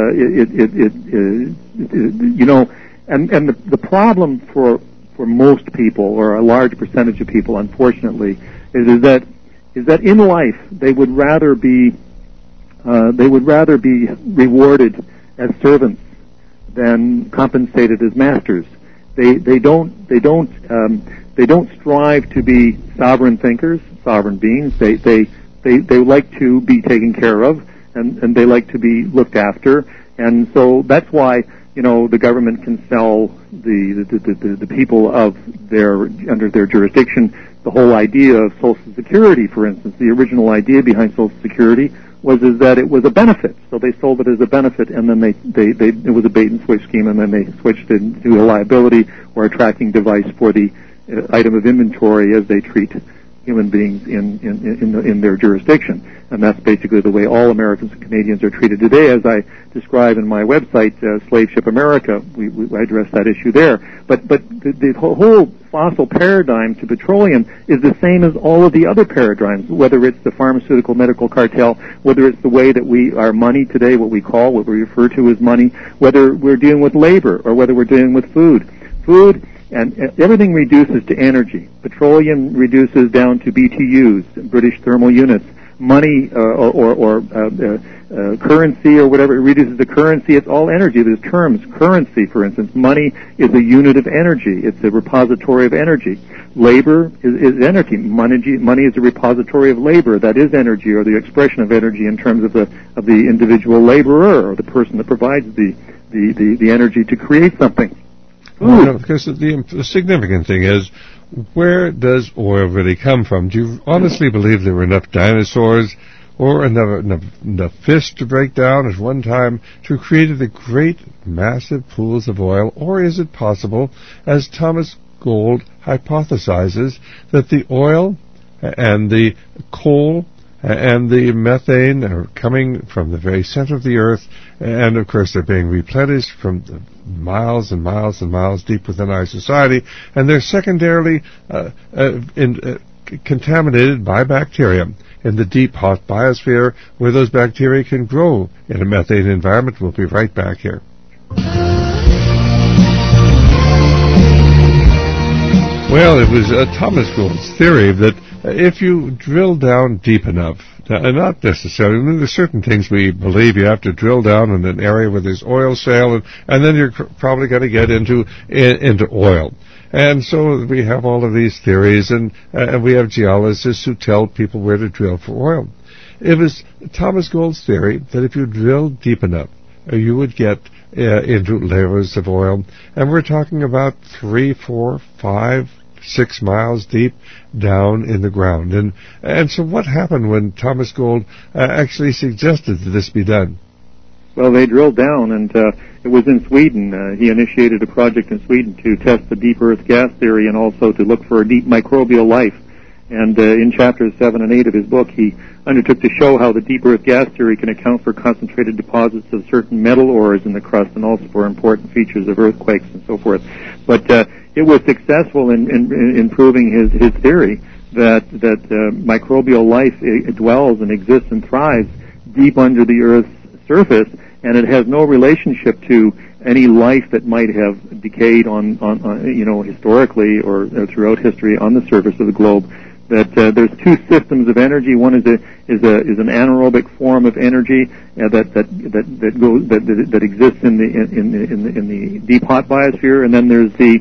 and the problem for most people, or a large percentage of people, unfortunately, is that in life they would rather be rewarded as servants than compensated as masters. They don't strive to be sovereign thinkers, sovereign beings. They like to be taken care of, and they like to be looked after, and so that's why the government can sell the people under their jurisdiction the whole idea of Social Security, for instance. The original idea behind Social Security was that it was a benefit, so they sold it as a benefit, and then it was a bait and switch scheme, and then they switched it into a liability or a tracking device for the item of inventory as they treat human beings in their jurisdiction. And that's basically the way all Americans and Canadians are treated today. As I describe in my website, Slave Ship America, I address that issue there. But the whole fossil paradigm to petroleum is the same as all of the other paradigms, whether it's the pharmaceutical medical cartel, whether it's the way that our money today, what we refer to as money, whether we're dealing with labor or whether we're dealing with food. And everything reduces to energy. Petroleum reduces down to BTUs, British thermal units. Money or currency or whatever, it reduces to currency. It's all energy. There's terms. Currency, for instance. Money is a unit of energy. It's a repository of energy. Labor is energy. Money is a repository of labor. That is energy, or the expression of energy in terms of the individual laborer, or the person that provides the energy to create something.
Well, because the significant thing is, where does oil really come from? Do you honestly believe there were enough dinosaurs or enough fish to break down at one time to create the great massive pools of oil? Or is it possible, as Thomas Gold hypothesizes, that the oil and the coal and the methane are coming from the very center of the earth, and of course they're being replenished from miles and miles and miles deep within our society, and they're secondarily contaminated by bacteria in the deep, hot biosphere, where those bacteria can grow in a methane environment. We'll be right back here. Well, it was Thomas Gould's theory that if you drill down deep enough, not necessarily, I mean, there's certain things we believe you have to drill down in an area where there's oil shale, and then you're probably going to get into oil. And so we have all of these theories, and we have geologists who tell people where to drill for oil. It was Thomas Gould's theory that if you drill deep enough, you would get into layers of oil, and we're talking about 3, 4, 5, 6 miles deep down in the ground. And so what happened when Thomas Gold actually suggested that this be done?
Well, they drilled down, and it was in Sweden. He initiated a project in Sweden to test the deep earth gas theory and also to look for a deep microbial life. And in chapters 7 and 8 of his book, he undertook to show how the deep earth gas theory can account for concentrated deposits of certain metal ores in the crust and also for important features of earthquakes and so forth. But it was successful in proving his theory that microbial life dwells and exists and thrives deep under the Earth's surface, and it has no relationship to any life that might have decayed on historically or throughout history on the surface of the globe. That there's two systems of energy. One is an anaerobic form of energy that exists in the deep hot biosphere, and then there's the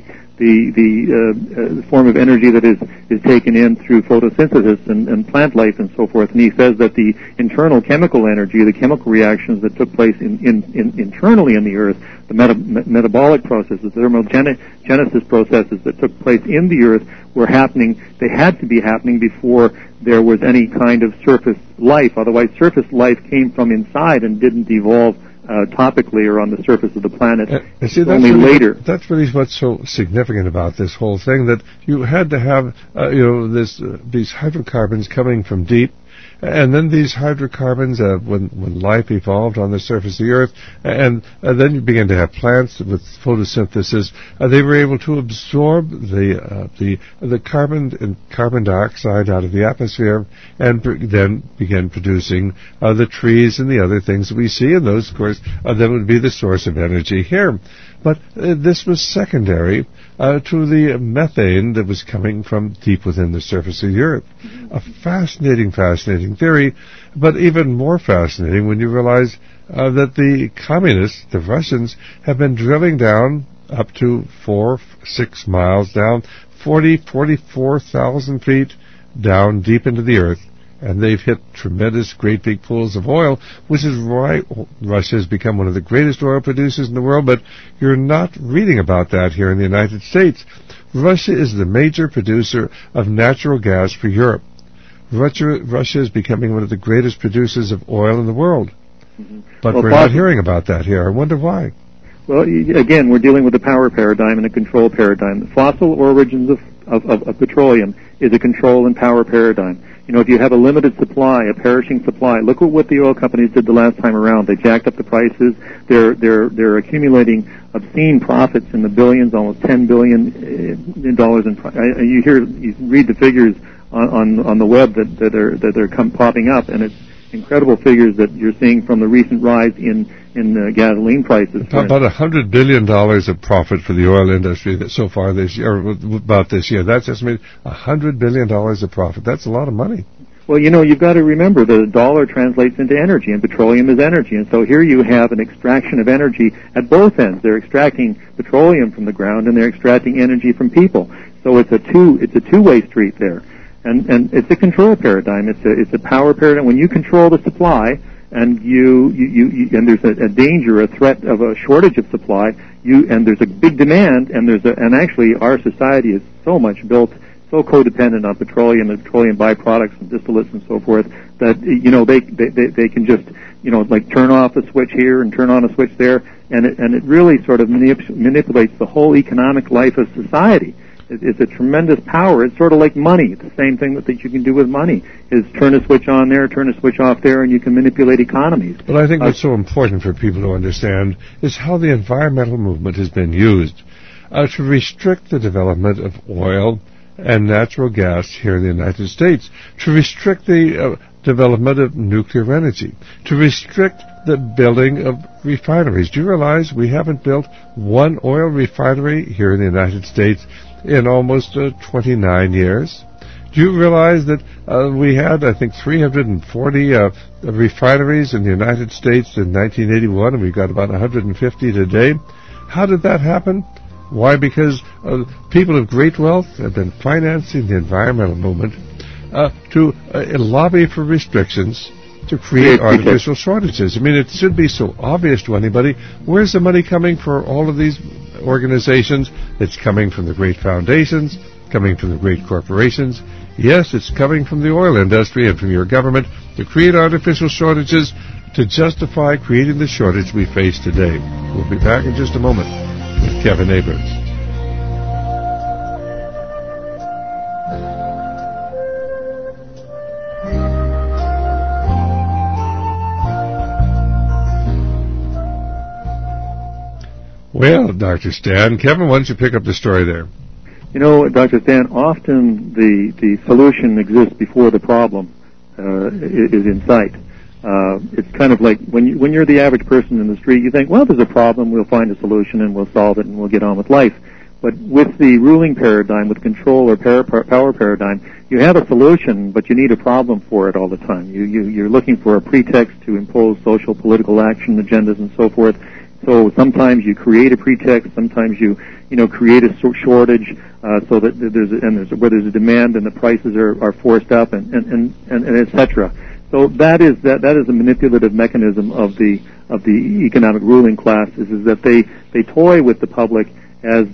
form of energy that is taken in through photosynthesis and plant life and so forth. And he says that the internal chemical energy, the chemical reactions that took place internally in the Earth, the metabolic processes, the thermogenesis processes that took place in the Earth were happening. They had to be happening before there was any kind of surface life. Otherwise, surface life came from inside and didn't evolve topically or on the surface of the planet.
See,
only later.
That's really what's so significant about this whole thing, that you had to have these hydrocarbons coming from deep, and then these hydrocarbons, when life evolved on the surface of the Earth, and then you began to have plants with photosynthesis. They were able to absorb the carbon and carbon dioxide out of the atmosphere, and then began producing the trees and the other things that we see. And those, of course, then would be the source of energy here. But this was secondary to the methane that was coming from deep within the surface of the Earth. A fascinating theory, but even more fascinating when you realize that the communists, the Russians, have been drilling down up to 4-6 miles down, 44,000 feet down deep into the Earth. And they've hit tremendous, great big pools of oil, which is why Russia has become one of the greatest oil producers in the world. But you're not reading about that here in the United States. Russia is the major producer of natural gas for Europe. Russia is becoming one of the greatest producers of oil in the world. Mm-hmm. But we're not hearing about that here. I wonder why.
Well, again, we're dealing with a power paradigm and a control paradigm. The fossil origins of petroleum is a control and power paradigm. You know, if you have a limited supply, a perishing supply, look at what the oil companies did the last time around. They jacked up the prices. They're accumulating obscene profits in the billions, almost $10 billion you read the figures on the web that are popping up, and it's incredible figures that you're seeing from the recent rise in gasoline prices.
About $100 billion of profit for the oil industry so far this year, or about this year. That's estimated $100 billion of profit. That's a lot of money.
Well, you know, you've got to remember the dollar translates into energy, and petroleum is energy. And so here you have an extraction of energy at both ends. They're extracting petroleum from the ground, and they're extracting energy from people. So it's a two-way street there. And it's a control paradigm. It's a power paradigm. When you control the supply, and and there's a danger, a threat of a shortage of supply, and there's a big demand, and actually our society is so much built, so codependent on petroleum and petroleum byproducts and distillates and so forth, that they can just like turn off a switch here and turn on a switch there, and it really sort of manipulates the whole economic life of society. It's a tremendous power. It's sort of like money. It's the same thing that you can do with money, is turn a switch on there, turn a switch off there, and you can manipulate economies.
But I think what's so important for people to understand is how the environmental movement has been used to restrict the development of oil and natural gas here in the United States, to restrict the development of nuclear energy, to restrict the building of refineries. Do you realize we haven't built one oil refinery here in the United States in almost 29 years? Do you realize that we had, I think, 340 refineries in the United States in 1981, and we've got about 150 today? How did that happen? Why? Because people of great wealth have been financing the environmental movement to lobby for restrictions to create artificial shortages. I mean, it should be so obvious to anybody. Where's the money coming for all of these organizations? It's coming from the great foundations, coming from the great corporations. Yes, it's coming from the oil industry and from your government to create artificial shortages to justify creating the shortage we face today. We'll be back in just a moment with Kevin Abrams. Well, Dr. Stan, Kevin, why don't you pick up the story there?
You know, Dr. Stan, often the solution exists before the problem is in sight. It's kind of like when you're the average person in the street, you think, well, there's a problem, we'll find a solution and we'll solve it and we'll get on with life. But with the ruling paradigm, with control or power paradigm, you have a solution, but you need a problem for it all the time. You're looking for a pretext to impose social, political action agendas and so forth. So sometimes you create a pretext, sometimes you create a shortage, so that where there's a demand and the prices are forced up and et cetera. So that is a manipulative mechanism of the economic ruling class is that they toy with the public as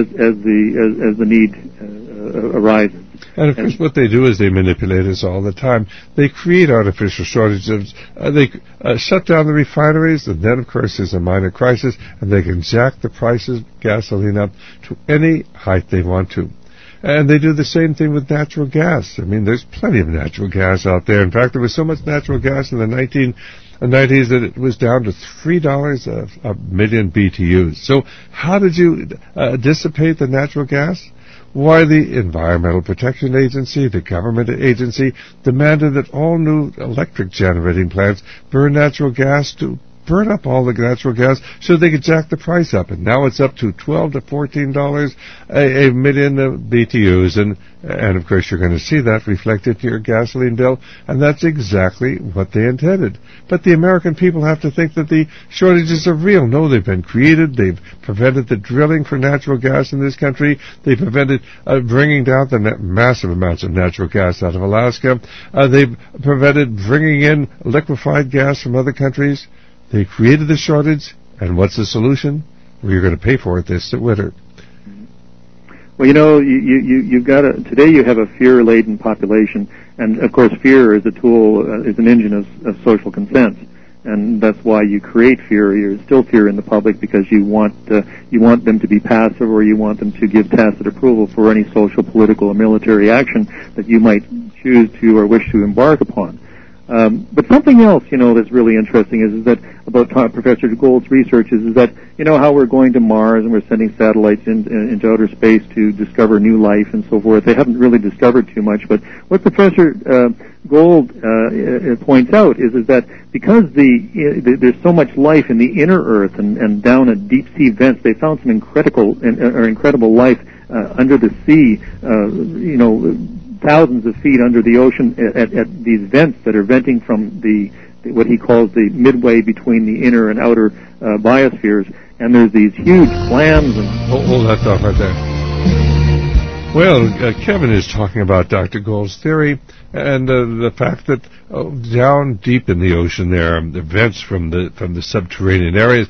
the need arises.
And of course, what they do is they manipulate us all the time. They create artificial shortages. They shut down the refineries, and then, of course, there's a minor crisis, and they can jack the prices of gasoline up to any height they want to. And they do the same thing with natural gas. I mean, there's plenty of natural gas out there. In fact, there was so much natural gas in the 1990s that it was down to $3 a million BTUs. So how did you dissipate the natural gas? Why, the Environmental Protection Agency, the government agency, demanded that all new electric generating plants burn natural gas to burn up all the natural gas so they could jack the price up. And now it's up to $12 to $14 a million BTUs. And of course, you're going to see that reflected in your gasoline bill. And that's exactly what they intended. But the American people have to think that the shortages are real. No, they've been created. They've prevented the drilling for natural gas in this country. They prevented bringing down the massive amounts of natural gas out of Alaska. They've prevented bringing in liquefied gas from other countries. They created the shortage, and what's the solution? Well, you're going to pay for it this winter.
Well, you've got today you have a fear-laden population, and of course fear is a tool, is an engine of social consent, and that's why you create fear. You instill fear in the public because you want them to be passive, or you want them to give tacit approval for any social, political, or military action that you might choose to or wish to embark upon. But something else, that's really interesting is that about Professor Gould's research is that, how we're going to Mars and we're sending satellites into outer space to discover new life and so forth. They haven't really discovered too much, but what Professor Gould points out is that because there's so much life in the inner Earth and down at deep sea vents, they found some incredible life under the sea, thousands of feet under the ocean at these vents that are venting from what he calls the midway between the inner and outer biospheres. And there's these huge clams and...
Hold that thought right there. Well, Kevin is talking about Dr. Gould's theory and the fact that down deep in the ocean there, the vents from the subterranean areas,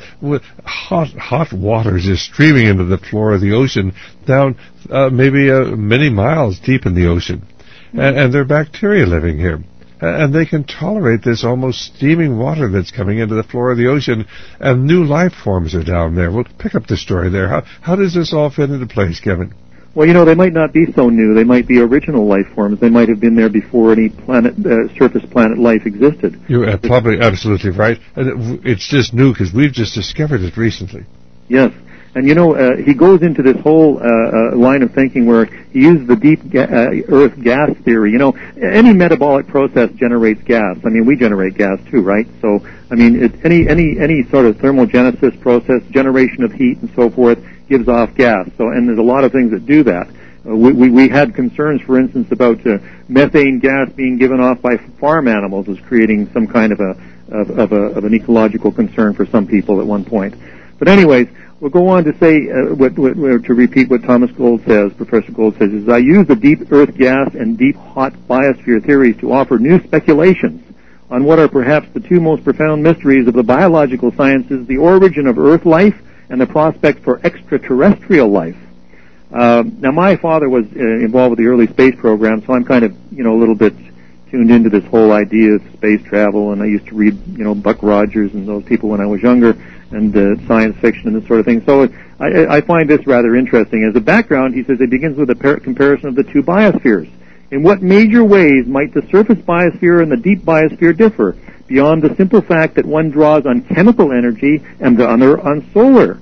hot water is just streaming into the floor of the ocean down maybe many miles deep in the ocean. And there are bacteria living here. And they can tolerate this almost steaming water that's coming into the floor of the ocean, and new life forms are down there. We'll pick up the story there. How does this all fit into place, Kevin?
Well, they might not be so new. They might be original life forms. They might have been there before any surface planet life existed. You're
probably absolutely right. It's just new because we've just discovered it recently.
Yes. And, he goes into this whole line of thinking where he uses the deep Earth gas theory. Any metabolic process generates gas. I mean, we generate gas too, right? So, I mean, any sort of thermogenesis process, generation of heat and so forth, gives off gas. So, and there's a lot of things that do that. We had concerns, for instance, about methane gas being given off by farm animals as creating some kind of an ecological concern for some people at one point. But anyways, we'll go on to say, to repeat what Thomas Gould says, Professor Gould says, is I use the deep Earth gas and deep hot biosphere theories to offer new speculations on what are perhaps the two most profound mysteries of the biological sciences, the origin of Earth life and the prospect for extraterrestrial life. Now, my father was involved with the early space program, so I'm kind of, a little bit tuned into this whole idea of space travel, and I used to read, Buck Rogers and those people when I was younger, and science fiction and this sort of thing. So I find this rather interesting. As a background, he says it begins with a comparison of the two biospheres. In what major ways might the surface biosphere and the deep biosphere differ, beyond the simple fact that one draws on chemical energy and the other on solar?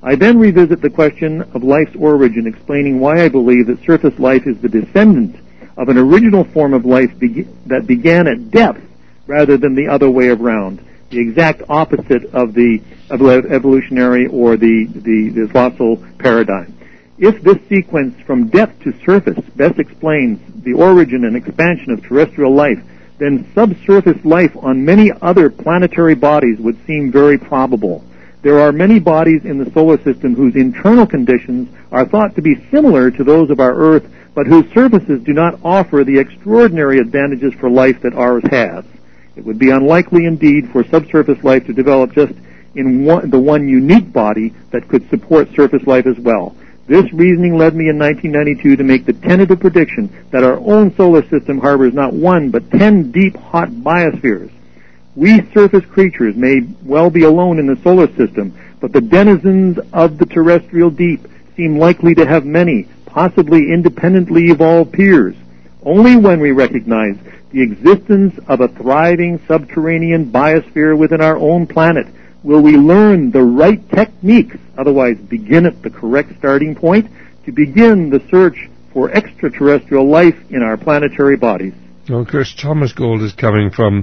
I then revisit the question of life's origin, explaining why I believe that surface life is the descendant of an original form of life that began at depth rather than the other way around, the exact opposite of the evolutionary or the fossil paradigm. If this sequence from depth to surface best explains the origin and expansion of terrestrial life, then subsurface life on many other planetary bodies would seem very probable. There are many bodies in the solar system whose internal conditions are thought to be similar to those of our Earth, but whose surfaces do not offer the extraordinary advantages for life that ours has. It would be unlikely indeed for subsurface life to develop just in the one unique body that could support surface life as well. This reasoning led me in 1992 to make the tentative prediction that our own solar system harbors not one but 10 deep hot biospheres. We surface creatures may well be alone in the solar system, but the denizens of the terrestrial deep seem likely to have many, possibly independently evolved peers. Only when we recognize the existence of a thriving subterranean biosphere within our own planet will we learn the right techniques, otherwise begin at the correct starting point, to begin the search for extraterrestrial life in our planetary bodies.
Well, of course, Thomas Gold is coming from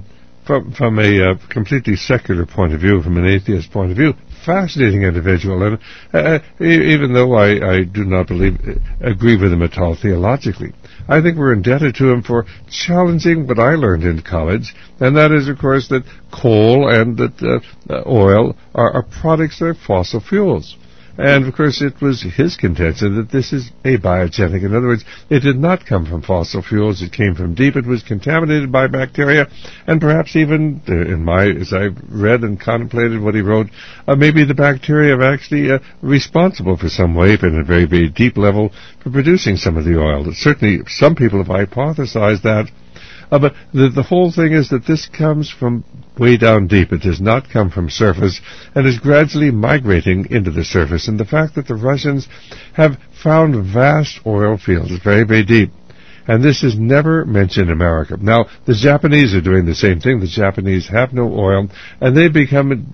a completely secular point of view, from an atheist point of view. Fascinating individual, and even though I do not agree with him at all theologically, I think we're indebted to him for challenging what I learned in college, and that is, of course, that coal and that oil are products of fossil fuels. And, of course, it was his contention that this is abiogenic. In other words, it did not come from fossil fuels. It came from deep. It was contaminated by bacteria. And perhaps even, as I've read and contemplated what he wrote, maybe the bacteria are actually responsible for some way, in a very, very deep level, for producing some of the oil. Certainly, some people have hypothesized that. But the whole thing is that this comes from way down deep. It does not come from surface and is gradually migrating into the surface. And the fact that the Russians have found vast oil fields very, very deep. And this is never mentioned in America. Now, the Japanese are doing the same thing. The Japanese have no oil, and they begun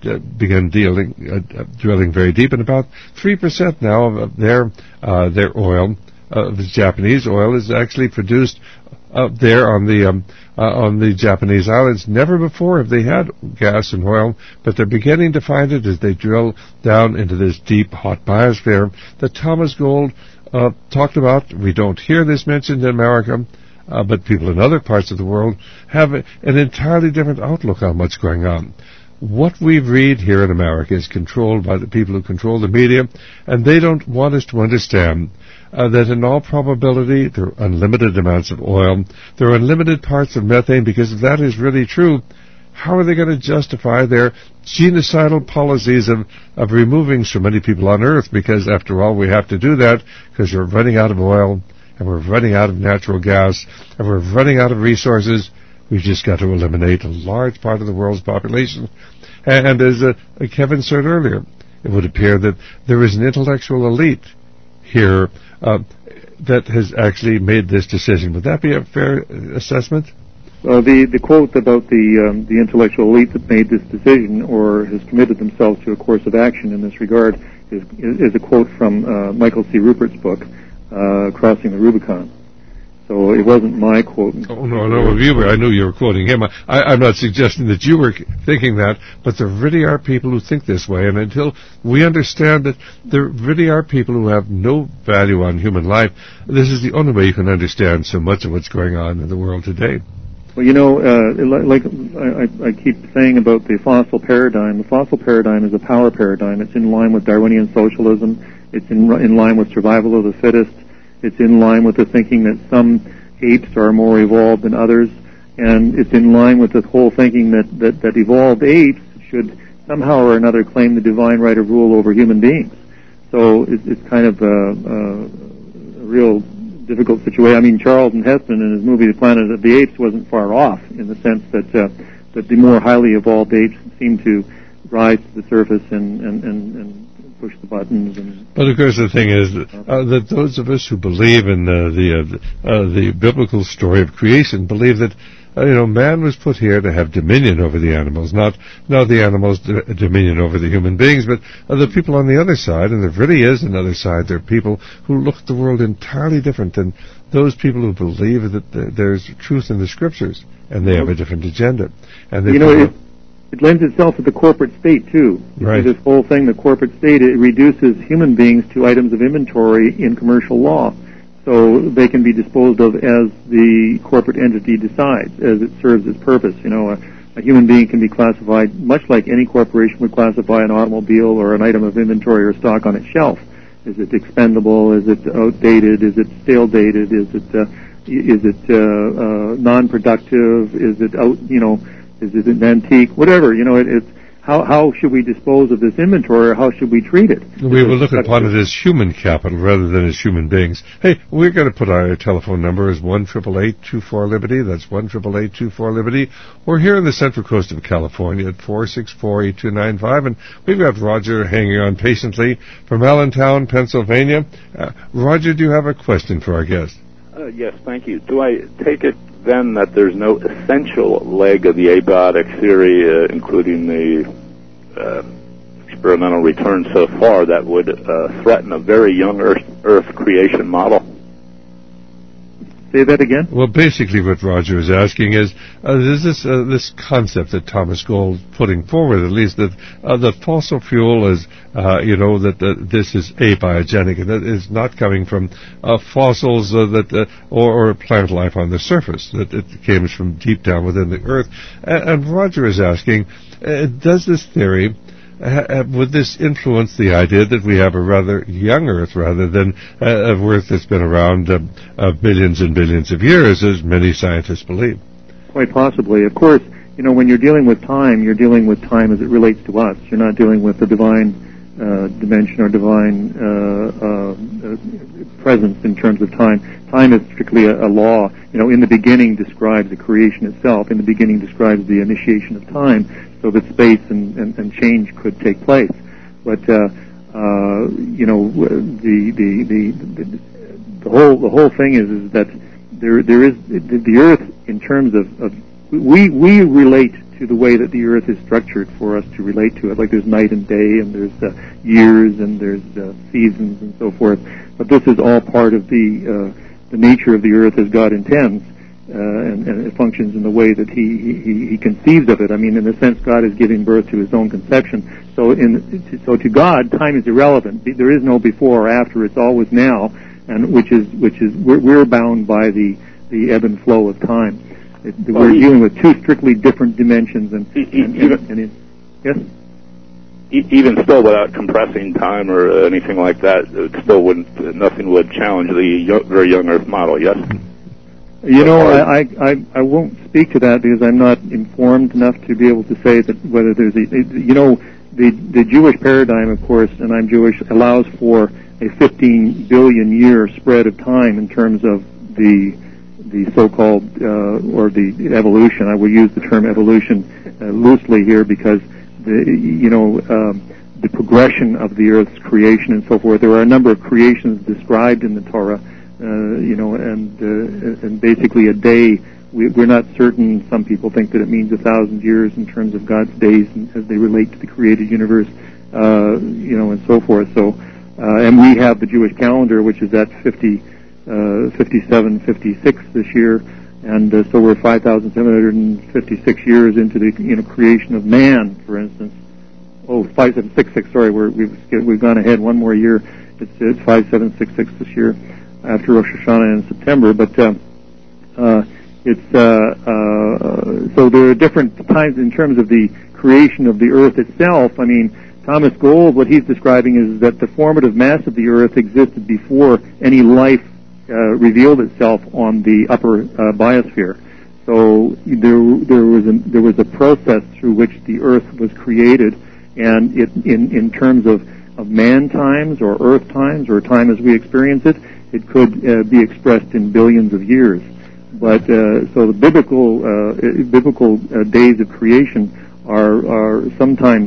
drilling very deep. And about 3% now of their oil, the Japanese oil, is actually produced there on the Japanese islands. Never before have they had gas and oil, but they're beginning to find it as they drill down into this deep, hot biosphere that Thomas Gold talked about. We don't hear this mentioned in America, but people in other parts of the world have an entirely different outlook on what's going on. What we read here in America is controlled by the people who control the media, and they don't want us to understand that in all probability there are unlimited amounts of oil, there are unlimited parts of methane, because if that is really true, how are they going to justify their genocidal policies of removing so many people on Earth? Because after all, we have to do that because we're running out of oil, and we're running out of natural gas, and we're running out of resources. We've just got to eliminate a large part of the world's population. And as Kevin said earlier, it would appear that there is an intellectual elite here that has actually made this decision. Would that be a fair assessment?
The quote about the intellectual elite that made this decision or has committed themselves to a course of action in this regard is a quote from Michael C. Rupert's book, Crossing the Rubicon. So it wasn't my quote.
Oh, no, I knew you were quoting him. I'm not suggesting that you were thinking that, but there really are people who think this way, and until we understand that there really are people who have no value on human life, this is the only way you can understand so much of what's going on in the world today.
Well, like I keep saying about the fossil paradigm is a power paradigm. It's in line with Darwinian socialism. It's in line with survival of the fittest. It's in line with the thinking that some apes are more evolved than others, and it's in line with the whole thinking that evolved apes should somehow or another claim the divine right of rule over human beings. So it's kind of a real difficult situation. I mean, Charlton Heston in his movie The Planet of the Apes wasn't far off in the sense that the more highly evolved apes seem to rise to the surface and push the buttons.
But of course, the thing is that those of us who believe in the biblical story of creation believe that man was put here to have dominion over the animals, not the animals dominion over the human beings, but the people on the other side. And there really is another side. There are people who look at the world entirely different than those people who believe that there's truth in the scriptures, and they have a different agenda. And
it lends itself to the corporate state, too.
Right.
This whole thing, the corporate state, it reduces human beings to items of inventory in commercial law. So they can be disposed of as the corporate entity decides, as it serves its purpose. A human being can be classified much like any corporation would classify an automobile or an item of inventory or stock on its shelf. Is it expendable? Is it outdated? Is it stale dated? Is it non-productive? Is it is it an antique? Whatever, it's how should we dispose of this inventory, or how should we treat it?
We will look upon it as human capital rather than as human beings. Hey, we're going to put our telephone number as 1-888-24-LIBERTY. That's 1-888-24-LIBERTY. Or here in the Central Coast of California at 464-8295. And we've got Roger hanging on patiently from Allentown, Pennsylvania. Roger, do you have a question for our guest?
Yes, thank you. Do I take it then that there's no essential leg of the abiotic theory, including the experimental return so far, that would threaten a very young Earth creation model?
Say that again?
Well, basically what Roger is asking is, there's this concept that Thomas Gold putting forward, at least, that the fossil fuel is, that this is abiogenic, and that is not coming from fossils or plant life on the surface, that it came from deep down within the Earth. And Roger is asking, does this theory, would this influence the idea that we have a rather young Earth rather than an Earth that's been around billions and billions of years, as many scientists believe?
Quite possibly. Of course, when you're dealing with time as it relates to us. You're not dealing with the divine dimension or divine presence in terms of time. Time is strictly a law. In the beginning describes the creation itself. In the beginning describes the initiation of time, so that space and change could take place. But the whole thing is that there is the Earth in terms of we relate to the way that the Earth is structured for us to relate to it. Like there's night and day, and there's years, and there's seasons, and so forth. But this is all part of the nature of the Earth as God intends. And it functions in the way that he conceives of it. I mean, in a sense, God is giving birth to His own conception. So to God, time is irrelevant. There is no before or after. It's always now, and which is we're bound by the ebb and flow of time. We're dealing with two strictly different dimensions. Yes.
Even still, without compressing time or anything like that, it still nothing would challenge the very young Earth model. Yes.
I won't speak to that because I'm not informed enough to be able to say that whether there's the Jewish paradigm, of course, and I'm Jewish, allows for a 15 billion year spread of time in terms of the so-called or the evolution. I will use the term evolution loosely here because the progression of the Earth's creation and so forth. There are a number of creations described in the Torah. And basically a day, we're not certain. Some people think that it means 1,000 years in terms of God's days as they relate to the created universe, and so forth. So, and we have the Jewish calendar, which is at 57, 56 this year, and so we're 5,756 years into the creation of man, for instance. 5766. Sorry, we've gone ahead one more year. It's 5766 this year, after Rosh Hashanah in September, but so there are different times in terms of the creation of the Earth itself. I mean, Thomas Gold, what he's describing is that the formative mass of the Earth existed before any life revealed itself on the upper biosphere. So there was a process through which the Earth was created, and in terms of man times or Earth times or time as we experience it, it could be expressed in billions of years. But so the biblical days of creation are sometimes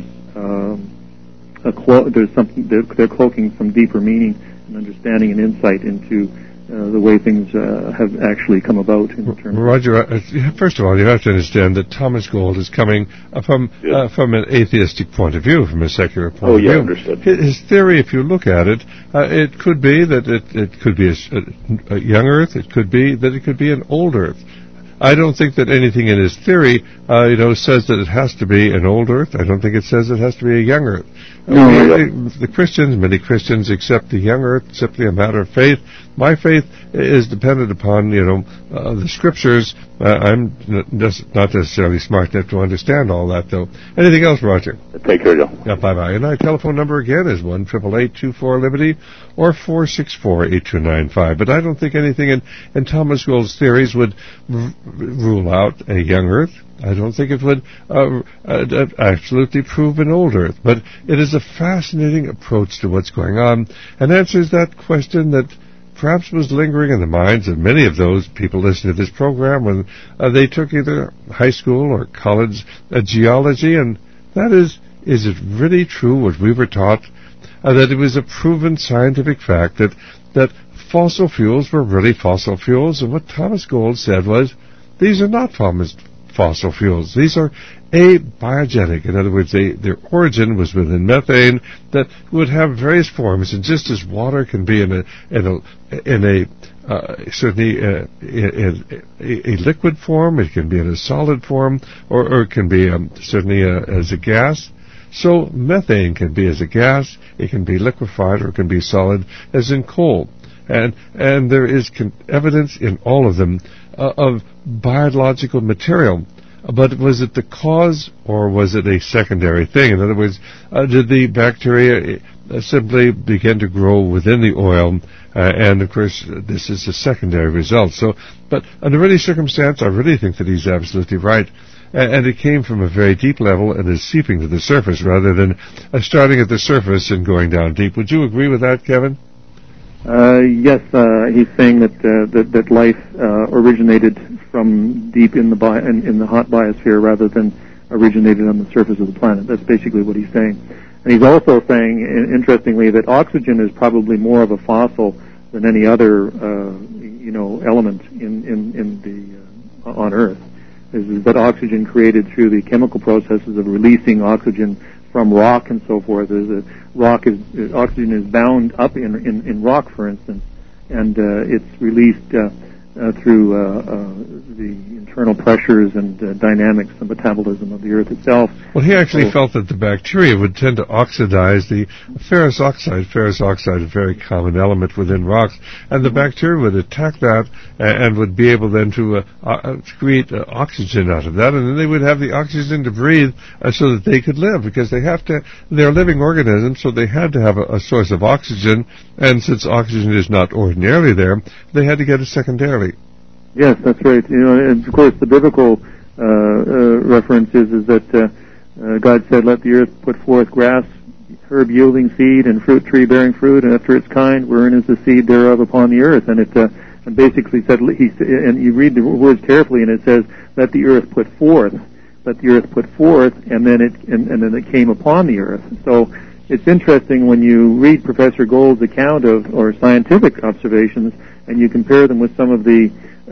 there's something they're cloaking some deeper meaning and understanding and insight into the way things have actually come about in terms.
Roger, first of all, you have to understand that Thomas Gold is coming from an atheistic point of view, from a secular point of view.
Understood.
His theory, if you look at it, it could be that it could be a young Earth. It could be that it could be an old Earth. I don't think that anything in his theory, says that it has to be an old Earth. I don't think it says it has to be a young Earth. Many Christians accept the young Earth simply a matter of faith. My faith is dependent upon, the Scriptures. I'm not necessarily smart enough to understand all that, though. Anything else, Roger?
Take care, Joe.
Yeah, bye-bye. And our telephone number again is 1-888-24-LIBERTY or 464-8295. But I don't think anything in Thomas Gold's theories would rule out a young Earth. I don't think it would absolutely prove an old Earth. But it is a fascinating approach to what's going on and answers that question that perhaps was lingering in the minds of many of those people listening to this program when they took either high school or college geology, and that is it really true what we were taught, that it was a proven scientific fact that fossil fuels were really fossil fuels, and what Thomas Gold said was, these are not fossil fuels. These are abiogenic. In other words, their origin was within methane that would have various forms, and just as water can be in a liquid form, it can be in a solid form, or it can be as a gas. So methane can be as a gas, it can be liquefied, or it can be solid, as in coal. And there is evidence in all of them of biological material. But was it the cause, or was it a secondary thing? In other words, did the bacteria simply begin to grow within the oil? And of course, this is a secondary result. But under any circumstance, I really think that he's absolutely right. And it came from a very deep level and is seeping to the surface rather than starting at the surface and going down deep. Would you agree with that, Kevin?
Yes, he's saying that life originated from deep in the hot biosphere rather than originated on the surface of the planet. That's basically what he's saying. And he's also saying, interestingly, that oxygen is probably more of a fossil than any other element on Earth. Is that oxygen created through the chemical processes of releasing oxygen from rock and so forth. Oxygen is bound up in rock, for instance, and it's released through the internal pressures and dynamics and metabolism of the Earth itself.
Well, he actually felt that the bacteria would tend to oxidize the ferrous oxide. Ferrous oxide is a very common element within rocks, and the bacteria would attack that and would be able then to create oxygen out of that, and then they would have the oxygen to breathe so that they could live, because they're living organisms, so they had to have a source of oxygen, and since oxygen is not ordinarily there, they had to get it secondarily.
Yes, that's right. And of course, the biblical reference is that God said, "Let the earth put forth grass, herb yielding seed, and fruit tree bearing fruit, and after its kind, wherein is the seed thereof upon the earth." And it basically said, and you read the words carefully, and it says, "Let the earth put forth." Let the earth put forth, and then it came upon the earth. So it's interesting when you read Professor Gold's account or scientific observations, and you compare them with some of the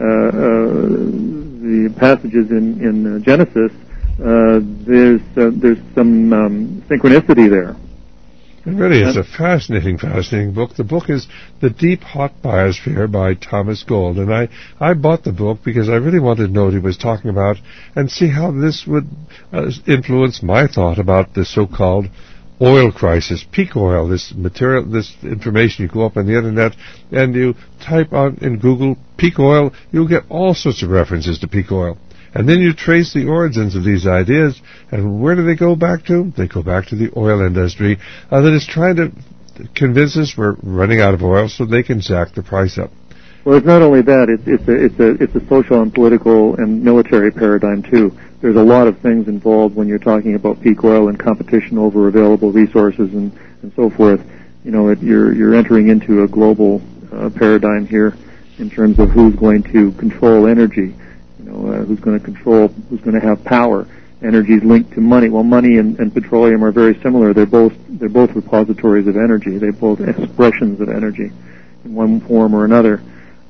passages in Genesis. There's some synchronicity there.
It really is a fascinating book. The book is The Deep Hot Biosphere by Thomas Gold, and I bought the book because I really wanted to know what he was talking about and see how this would influence my thought about the so-called oil crisis, peak oil, this material, this information. You go up on the internet and you type on in Google peak oil, you'll get all sorts of references to peak oil. And then you trace the origins of these ideas, and where do they go back to? They go back to the oil industry that is trying to convince us we're running out of oil so they can jack the price up.
Well, it's not only that; it's a social and political and military paradigm too. There's a lot of things involved when you're talking about peak oil and competition over available resources and so forth. You're entering into a global paradigm here in terms of who's going to control energy. Who's going to have power. Energy is linked to money. Well, money and petroleum are very similar. They're both repositories of energy. They're both expressions of energy in one form or another.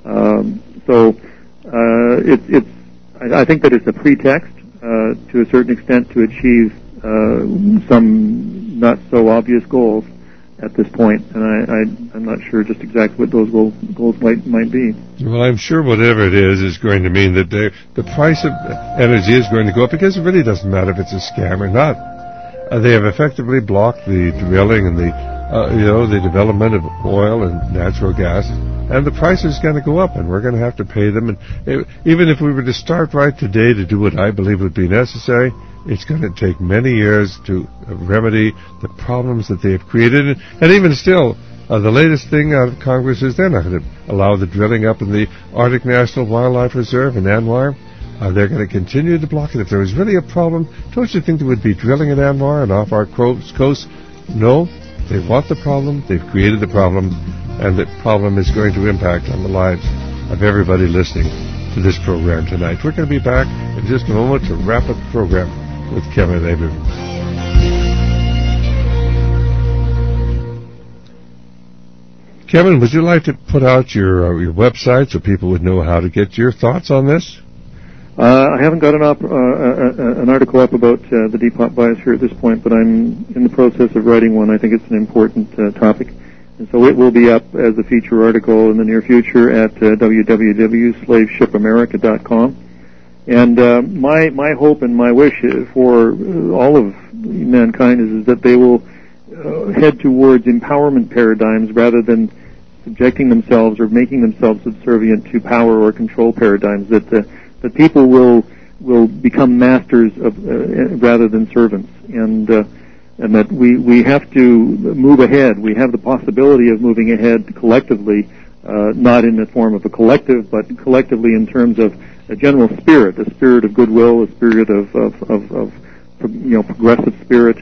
I think that it's a pretext to a certain extent to achieve some not so obvious goals at this point, and I'm not sure just exactly what those goals might be.
Well, I'm sure whatever it is going to mean that the price of energy is going to go up, because it really doesn't matter if it's a scam or not. They have effectively blocked the drilling and the development of oil and natural gas, and the price is going to go up, and we're going to have to pay them. And even if we were to start right today to do what I believe would be necessary, it's going to take many years to remedy the problems that they have created. And even still, the latest thing out of Congress is they're not going to allow the drilling up in the Arctic National Wildlife Reserve in ANWR. They're going to continue to block it. If there was really a problem, don't you think there would be drilling in ANWR and off our coast? No. They want the problem. They've created the problem. And the problem is going to impact on the lives of everybody listening to this program tonight. We're going to be back in just a moment to wrap up the program with Kevin Abrams. Kevin, would you like to put out your website so people would know how to get your thoughts on this?
I haven't got an article up about the depot biosphere at this point, but I'm in the process of writing one. I think it's an important topic. And so it will be up as a feature article in the near future at www.slaveshipamerica.com. And my hope and my wish for all of mankind is that they will head towards empowerment paradigms rather than subjecting themselves or making themselves subservient to power or control paradigms. That people will become masters of rather than servants, and that we have to move ahead. We have the possibility of moving ahead collectively, not in the form of a collective, but collectively in terms of a general spirit, a spirit of goodwill, a spirit of progressive spirit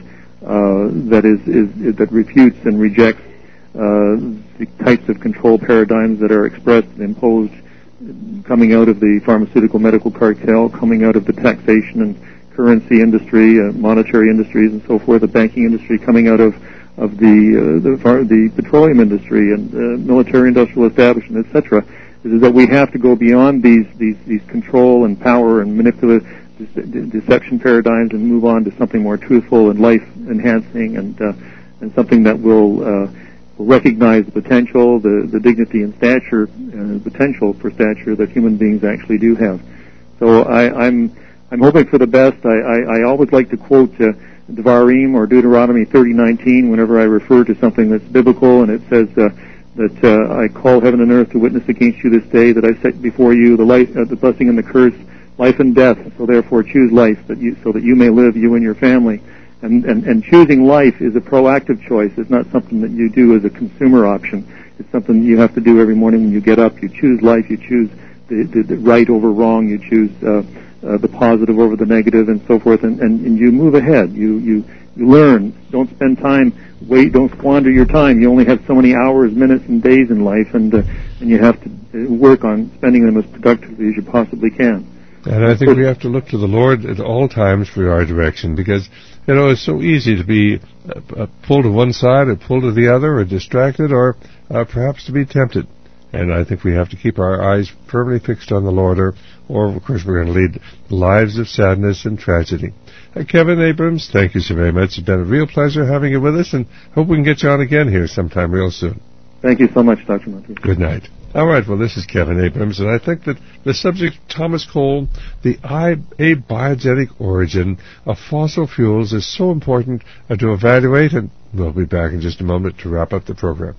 that refutes and rejects the types of control paradigms that are expressed and imposed, coming out of the pharmaceutical medical cartel, coming out of the taxation and currency industry, monetary industries, and so forth, the banking industry, coming out of the petroleum industry and military-industrial establishment, etc. Is that we have to go beyond these control and power and manipulative deception paradigms and move on to something more truthful and life-enhancing and something that will recognize the potential, the dignity and stature, potential for stature that human beings actually do have. So I'm hoping for the best. I always like to quote Devarim or Deuteronomy 30:19 whenever I refer to something that's biblical, and it says that I call heaven and earth to witness against you this day that I set before you the blessing and the curse, life and death. So therefore choose life so that you may live, you and your family. And choosing life is a proactive choice. It's not something that you do as a consumer option. It's something you have to do every morning when you get up. You choose life. You choose the right over wrong. You choose the positive over the negative, and so forth. And you move ahead. You learn. Don't spend time. Don't squander your time. You only have so many hours, minutes, and days in life, and you have to work on spending them as productively as you possibly can.
And I think we have to look to the Lord at all times for our direction, because, it's so easy to be pulled to one side or pulled to the other, or distracted, or perhaps to be tempted. And I think we have to keep our eyes firmly fixed on the Lord, or of course, we're going to lead lives of sadness and tragedy. Kevin Abrams, thank you so very much. It's been a real pleasure having you with us, and hope we can get you on again here sometime real soon.
Thank you so much, Dr. Monty.
Good night. All right, well, this is Kevin Abrams, and I think that the subject, Thomas Cole, the abiogenetic origin of fossil fuels, is so important to evaluate, and we'll be back in just a moment to wrap up the program.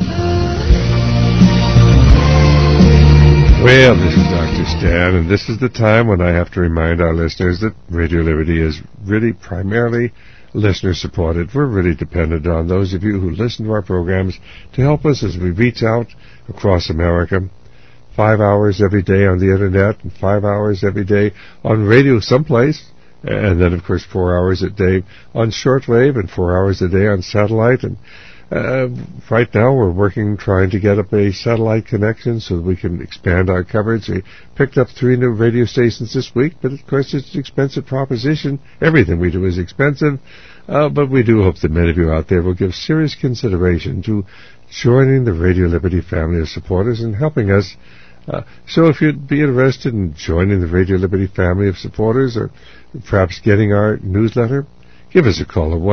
Well, this is Dr. Stan, and this is the time when I have to remind our listeners that Radio Liberty is really primarily listener-supported. We're really dependent on those of you who listen to our programs to help us as we reach out across America. 5 hours every day on the Internet, and 5 hours every day on radio someplace, and then, of course, 4 hours a day on shortwave and 4 hours a day on satellite. And right now we're trying to get up a satellite connection so that we can expand our coverage. We picked up 3 new radio stations this week, but of course it's an expensive proposition. Everything we do is expensive, but we do hope that many of you out there will give serious consideration to joining the Radio Liberty family of supporters and helping us So if you'd be interested in joining the Radio Liberty family of supporters, or perhaps getting our newsletter, give us a call at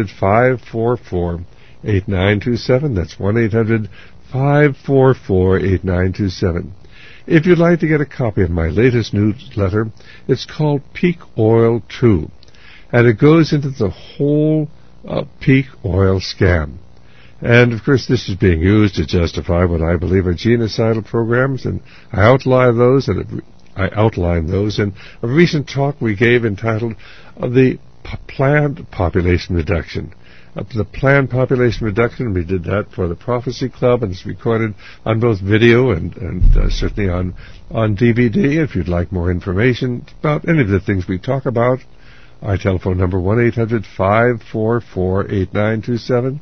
1-800-544-8927. That's 1-800-544-8927. If you'd like to get a copy of my latest newsletter, it's called Peak Oil 2, and it goes into the whole peak oil scam. And, of course, this is being used to justify what I believe are genocidal programs, and I outline those in a recent talk we gave entitled The Planned Population Reduction. The planned population reduction, we did that for the Prophecy Club, and it's recorded on both video and certainly on DVD. If you'd like more information about any of the things we talk about, our telephone number 1-800-544-8927,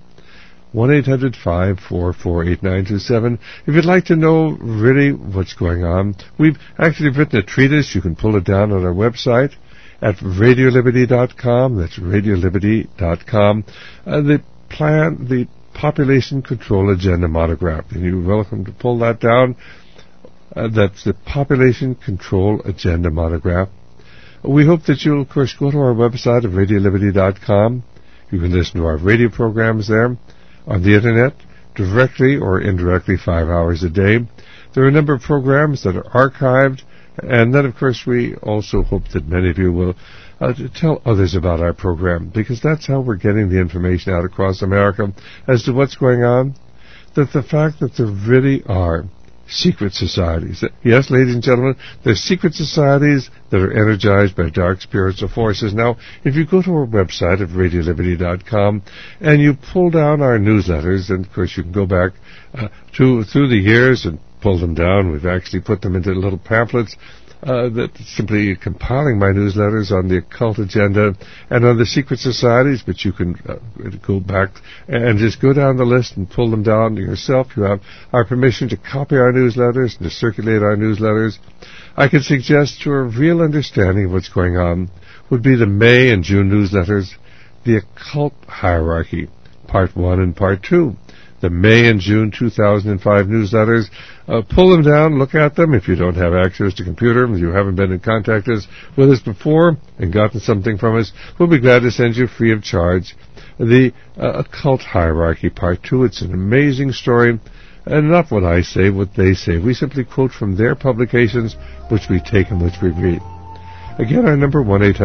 1-800-544-8927. If you'd like to know really what's going on, we've actually written a treatise. You can pull it down on our website at RadioLiberty.com. That's RadioLiberty.com. The Population Control Agenda monograph, and you're welcome to pull that down. That's the Population Control Agenda monograph. We hope that you'll, of course, go to our website at RadioLiberty.com. You can listen to our radio programs there on the Internet, directly or indirectly, 5 hours a day. There are a number of programs that are archived, and then, of course, we also hope that many of you will tell others about our program, because that's how we're getting the information out across America as to what's going on, that the fact that there really are secret societies. Yes, ladies and gentlemen, there's secret societies that are energized by dark spiritual forces. Now, if you go to our website at RadioLiberty.com and you pull down our newsletters, and of course you can go back through the years and pull them down. We've actually put them into little pamphlets that simply compiling my newsletters on the occult agenda and on the secret societies, but you can go back and just go down the list and pull them down yourself. You have our permission to copy our newsletters and to circulate our newsletters. I can suggest to a real understanding of what's going on would be the May and June newsletters, The Occult Hierarchy, Part 1 and Part 2. The May and June 2005 newsletters. Pull them down, look at them. If you don't have access to computer, if you haven't been in contact with us before and gotten something from us, we'll be glad to send you free of charge the Occult Hierarchy Part 2. It's an amazing story, and not what I say, what they say. We simply quote from their publications, which we take and which we read. Again, our number,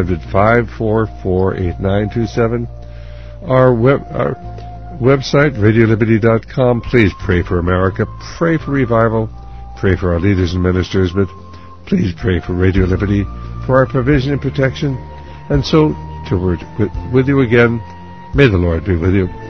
1-800-544-8927. Our website, RadioLiberty.com. Please pray for America. Pray for revival. Pray for our leaders and ministers. But please pray for Radio Liberty, for our provision and protection. And so, till we're with you again, may the Lord be with you.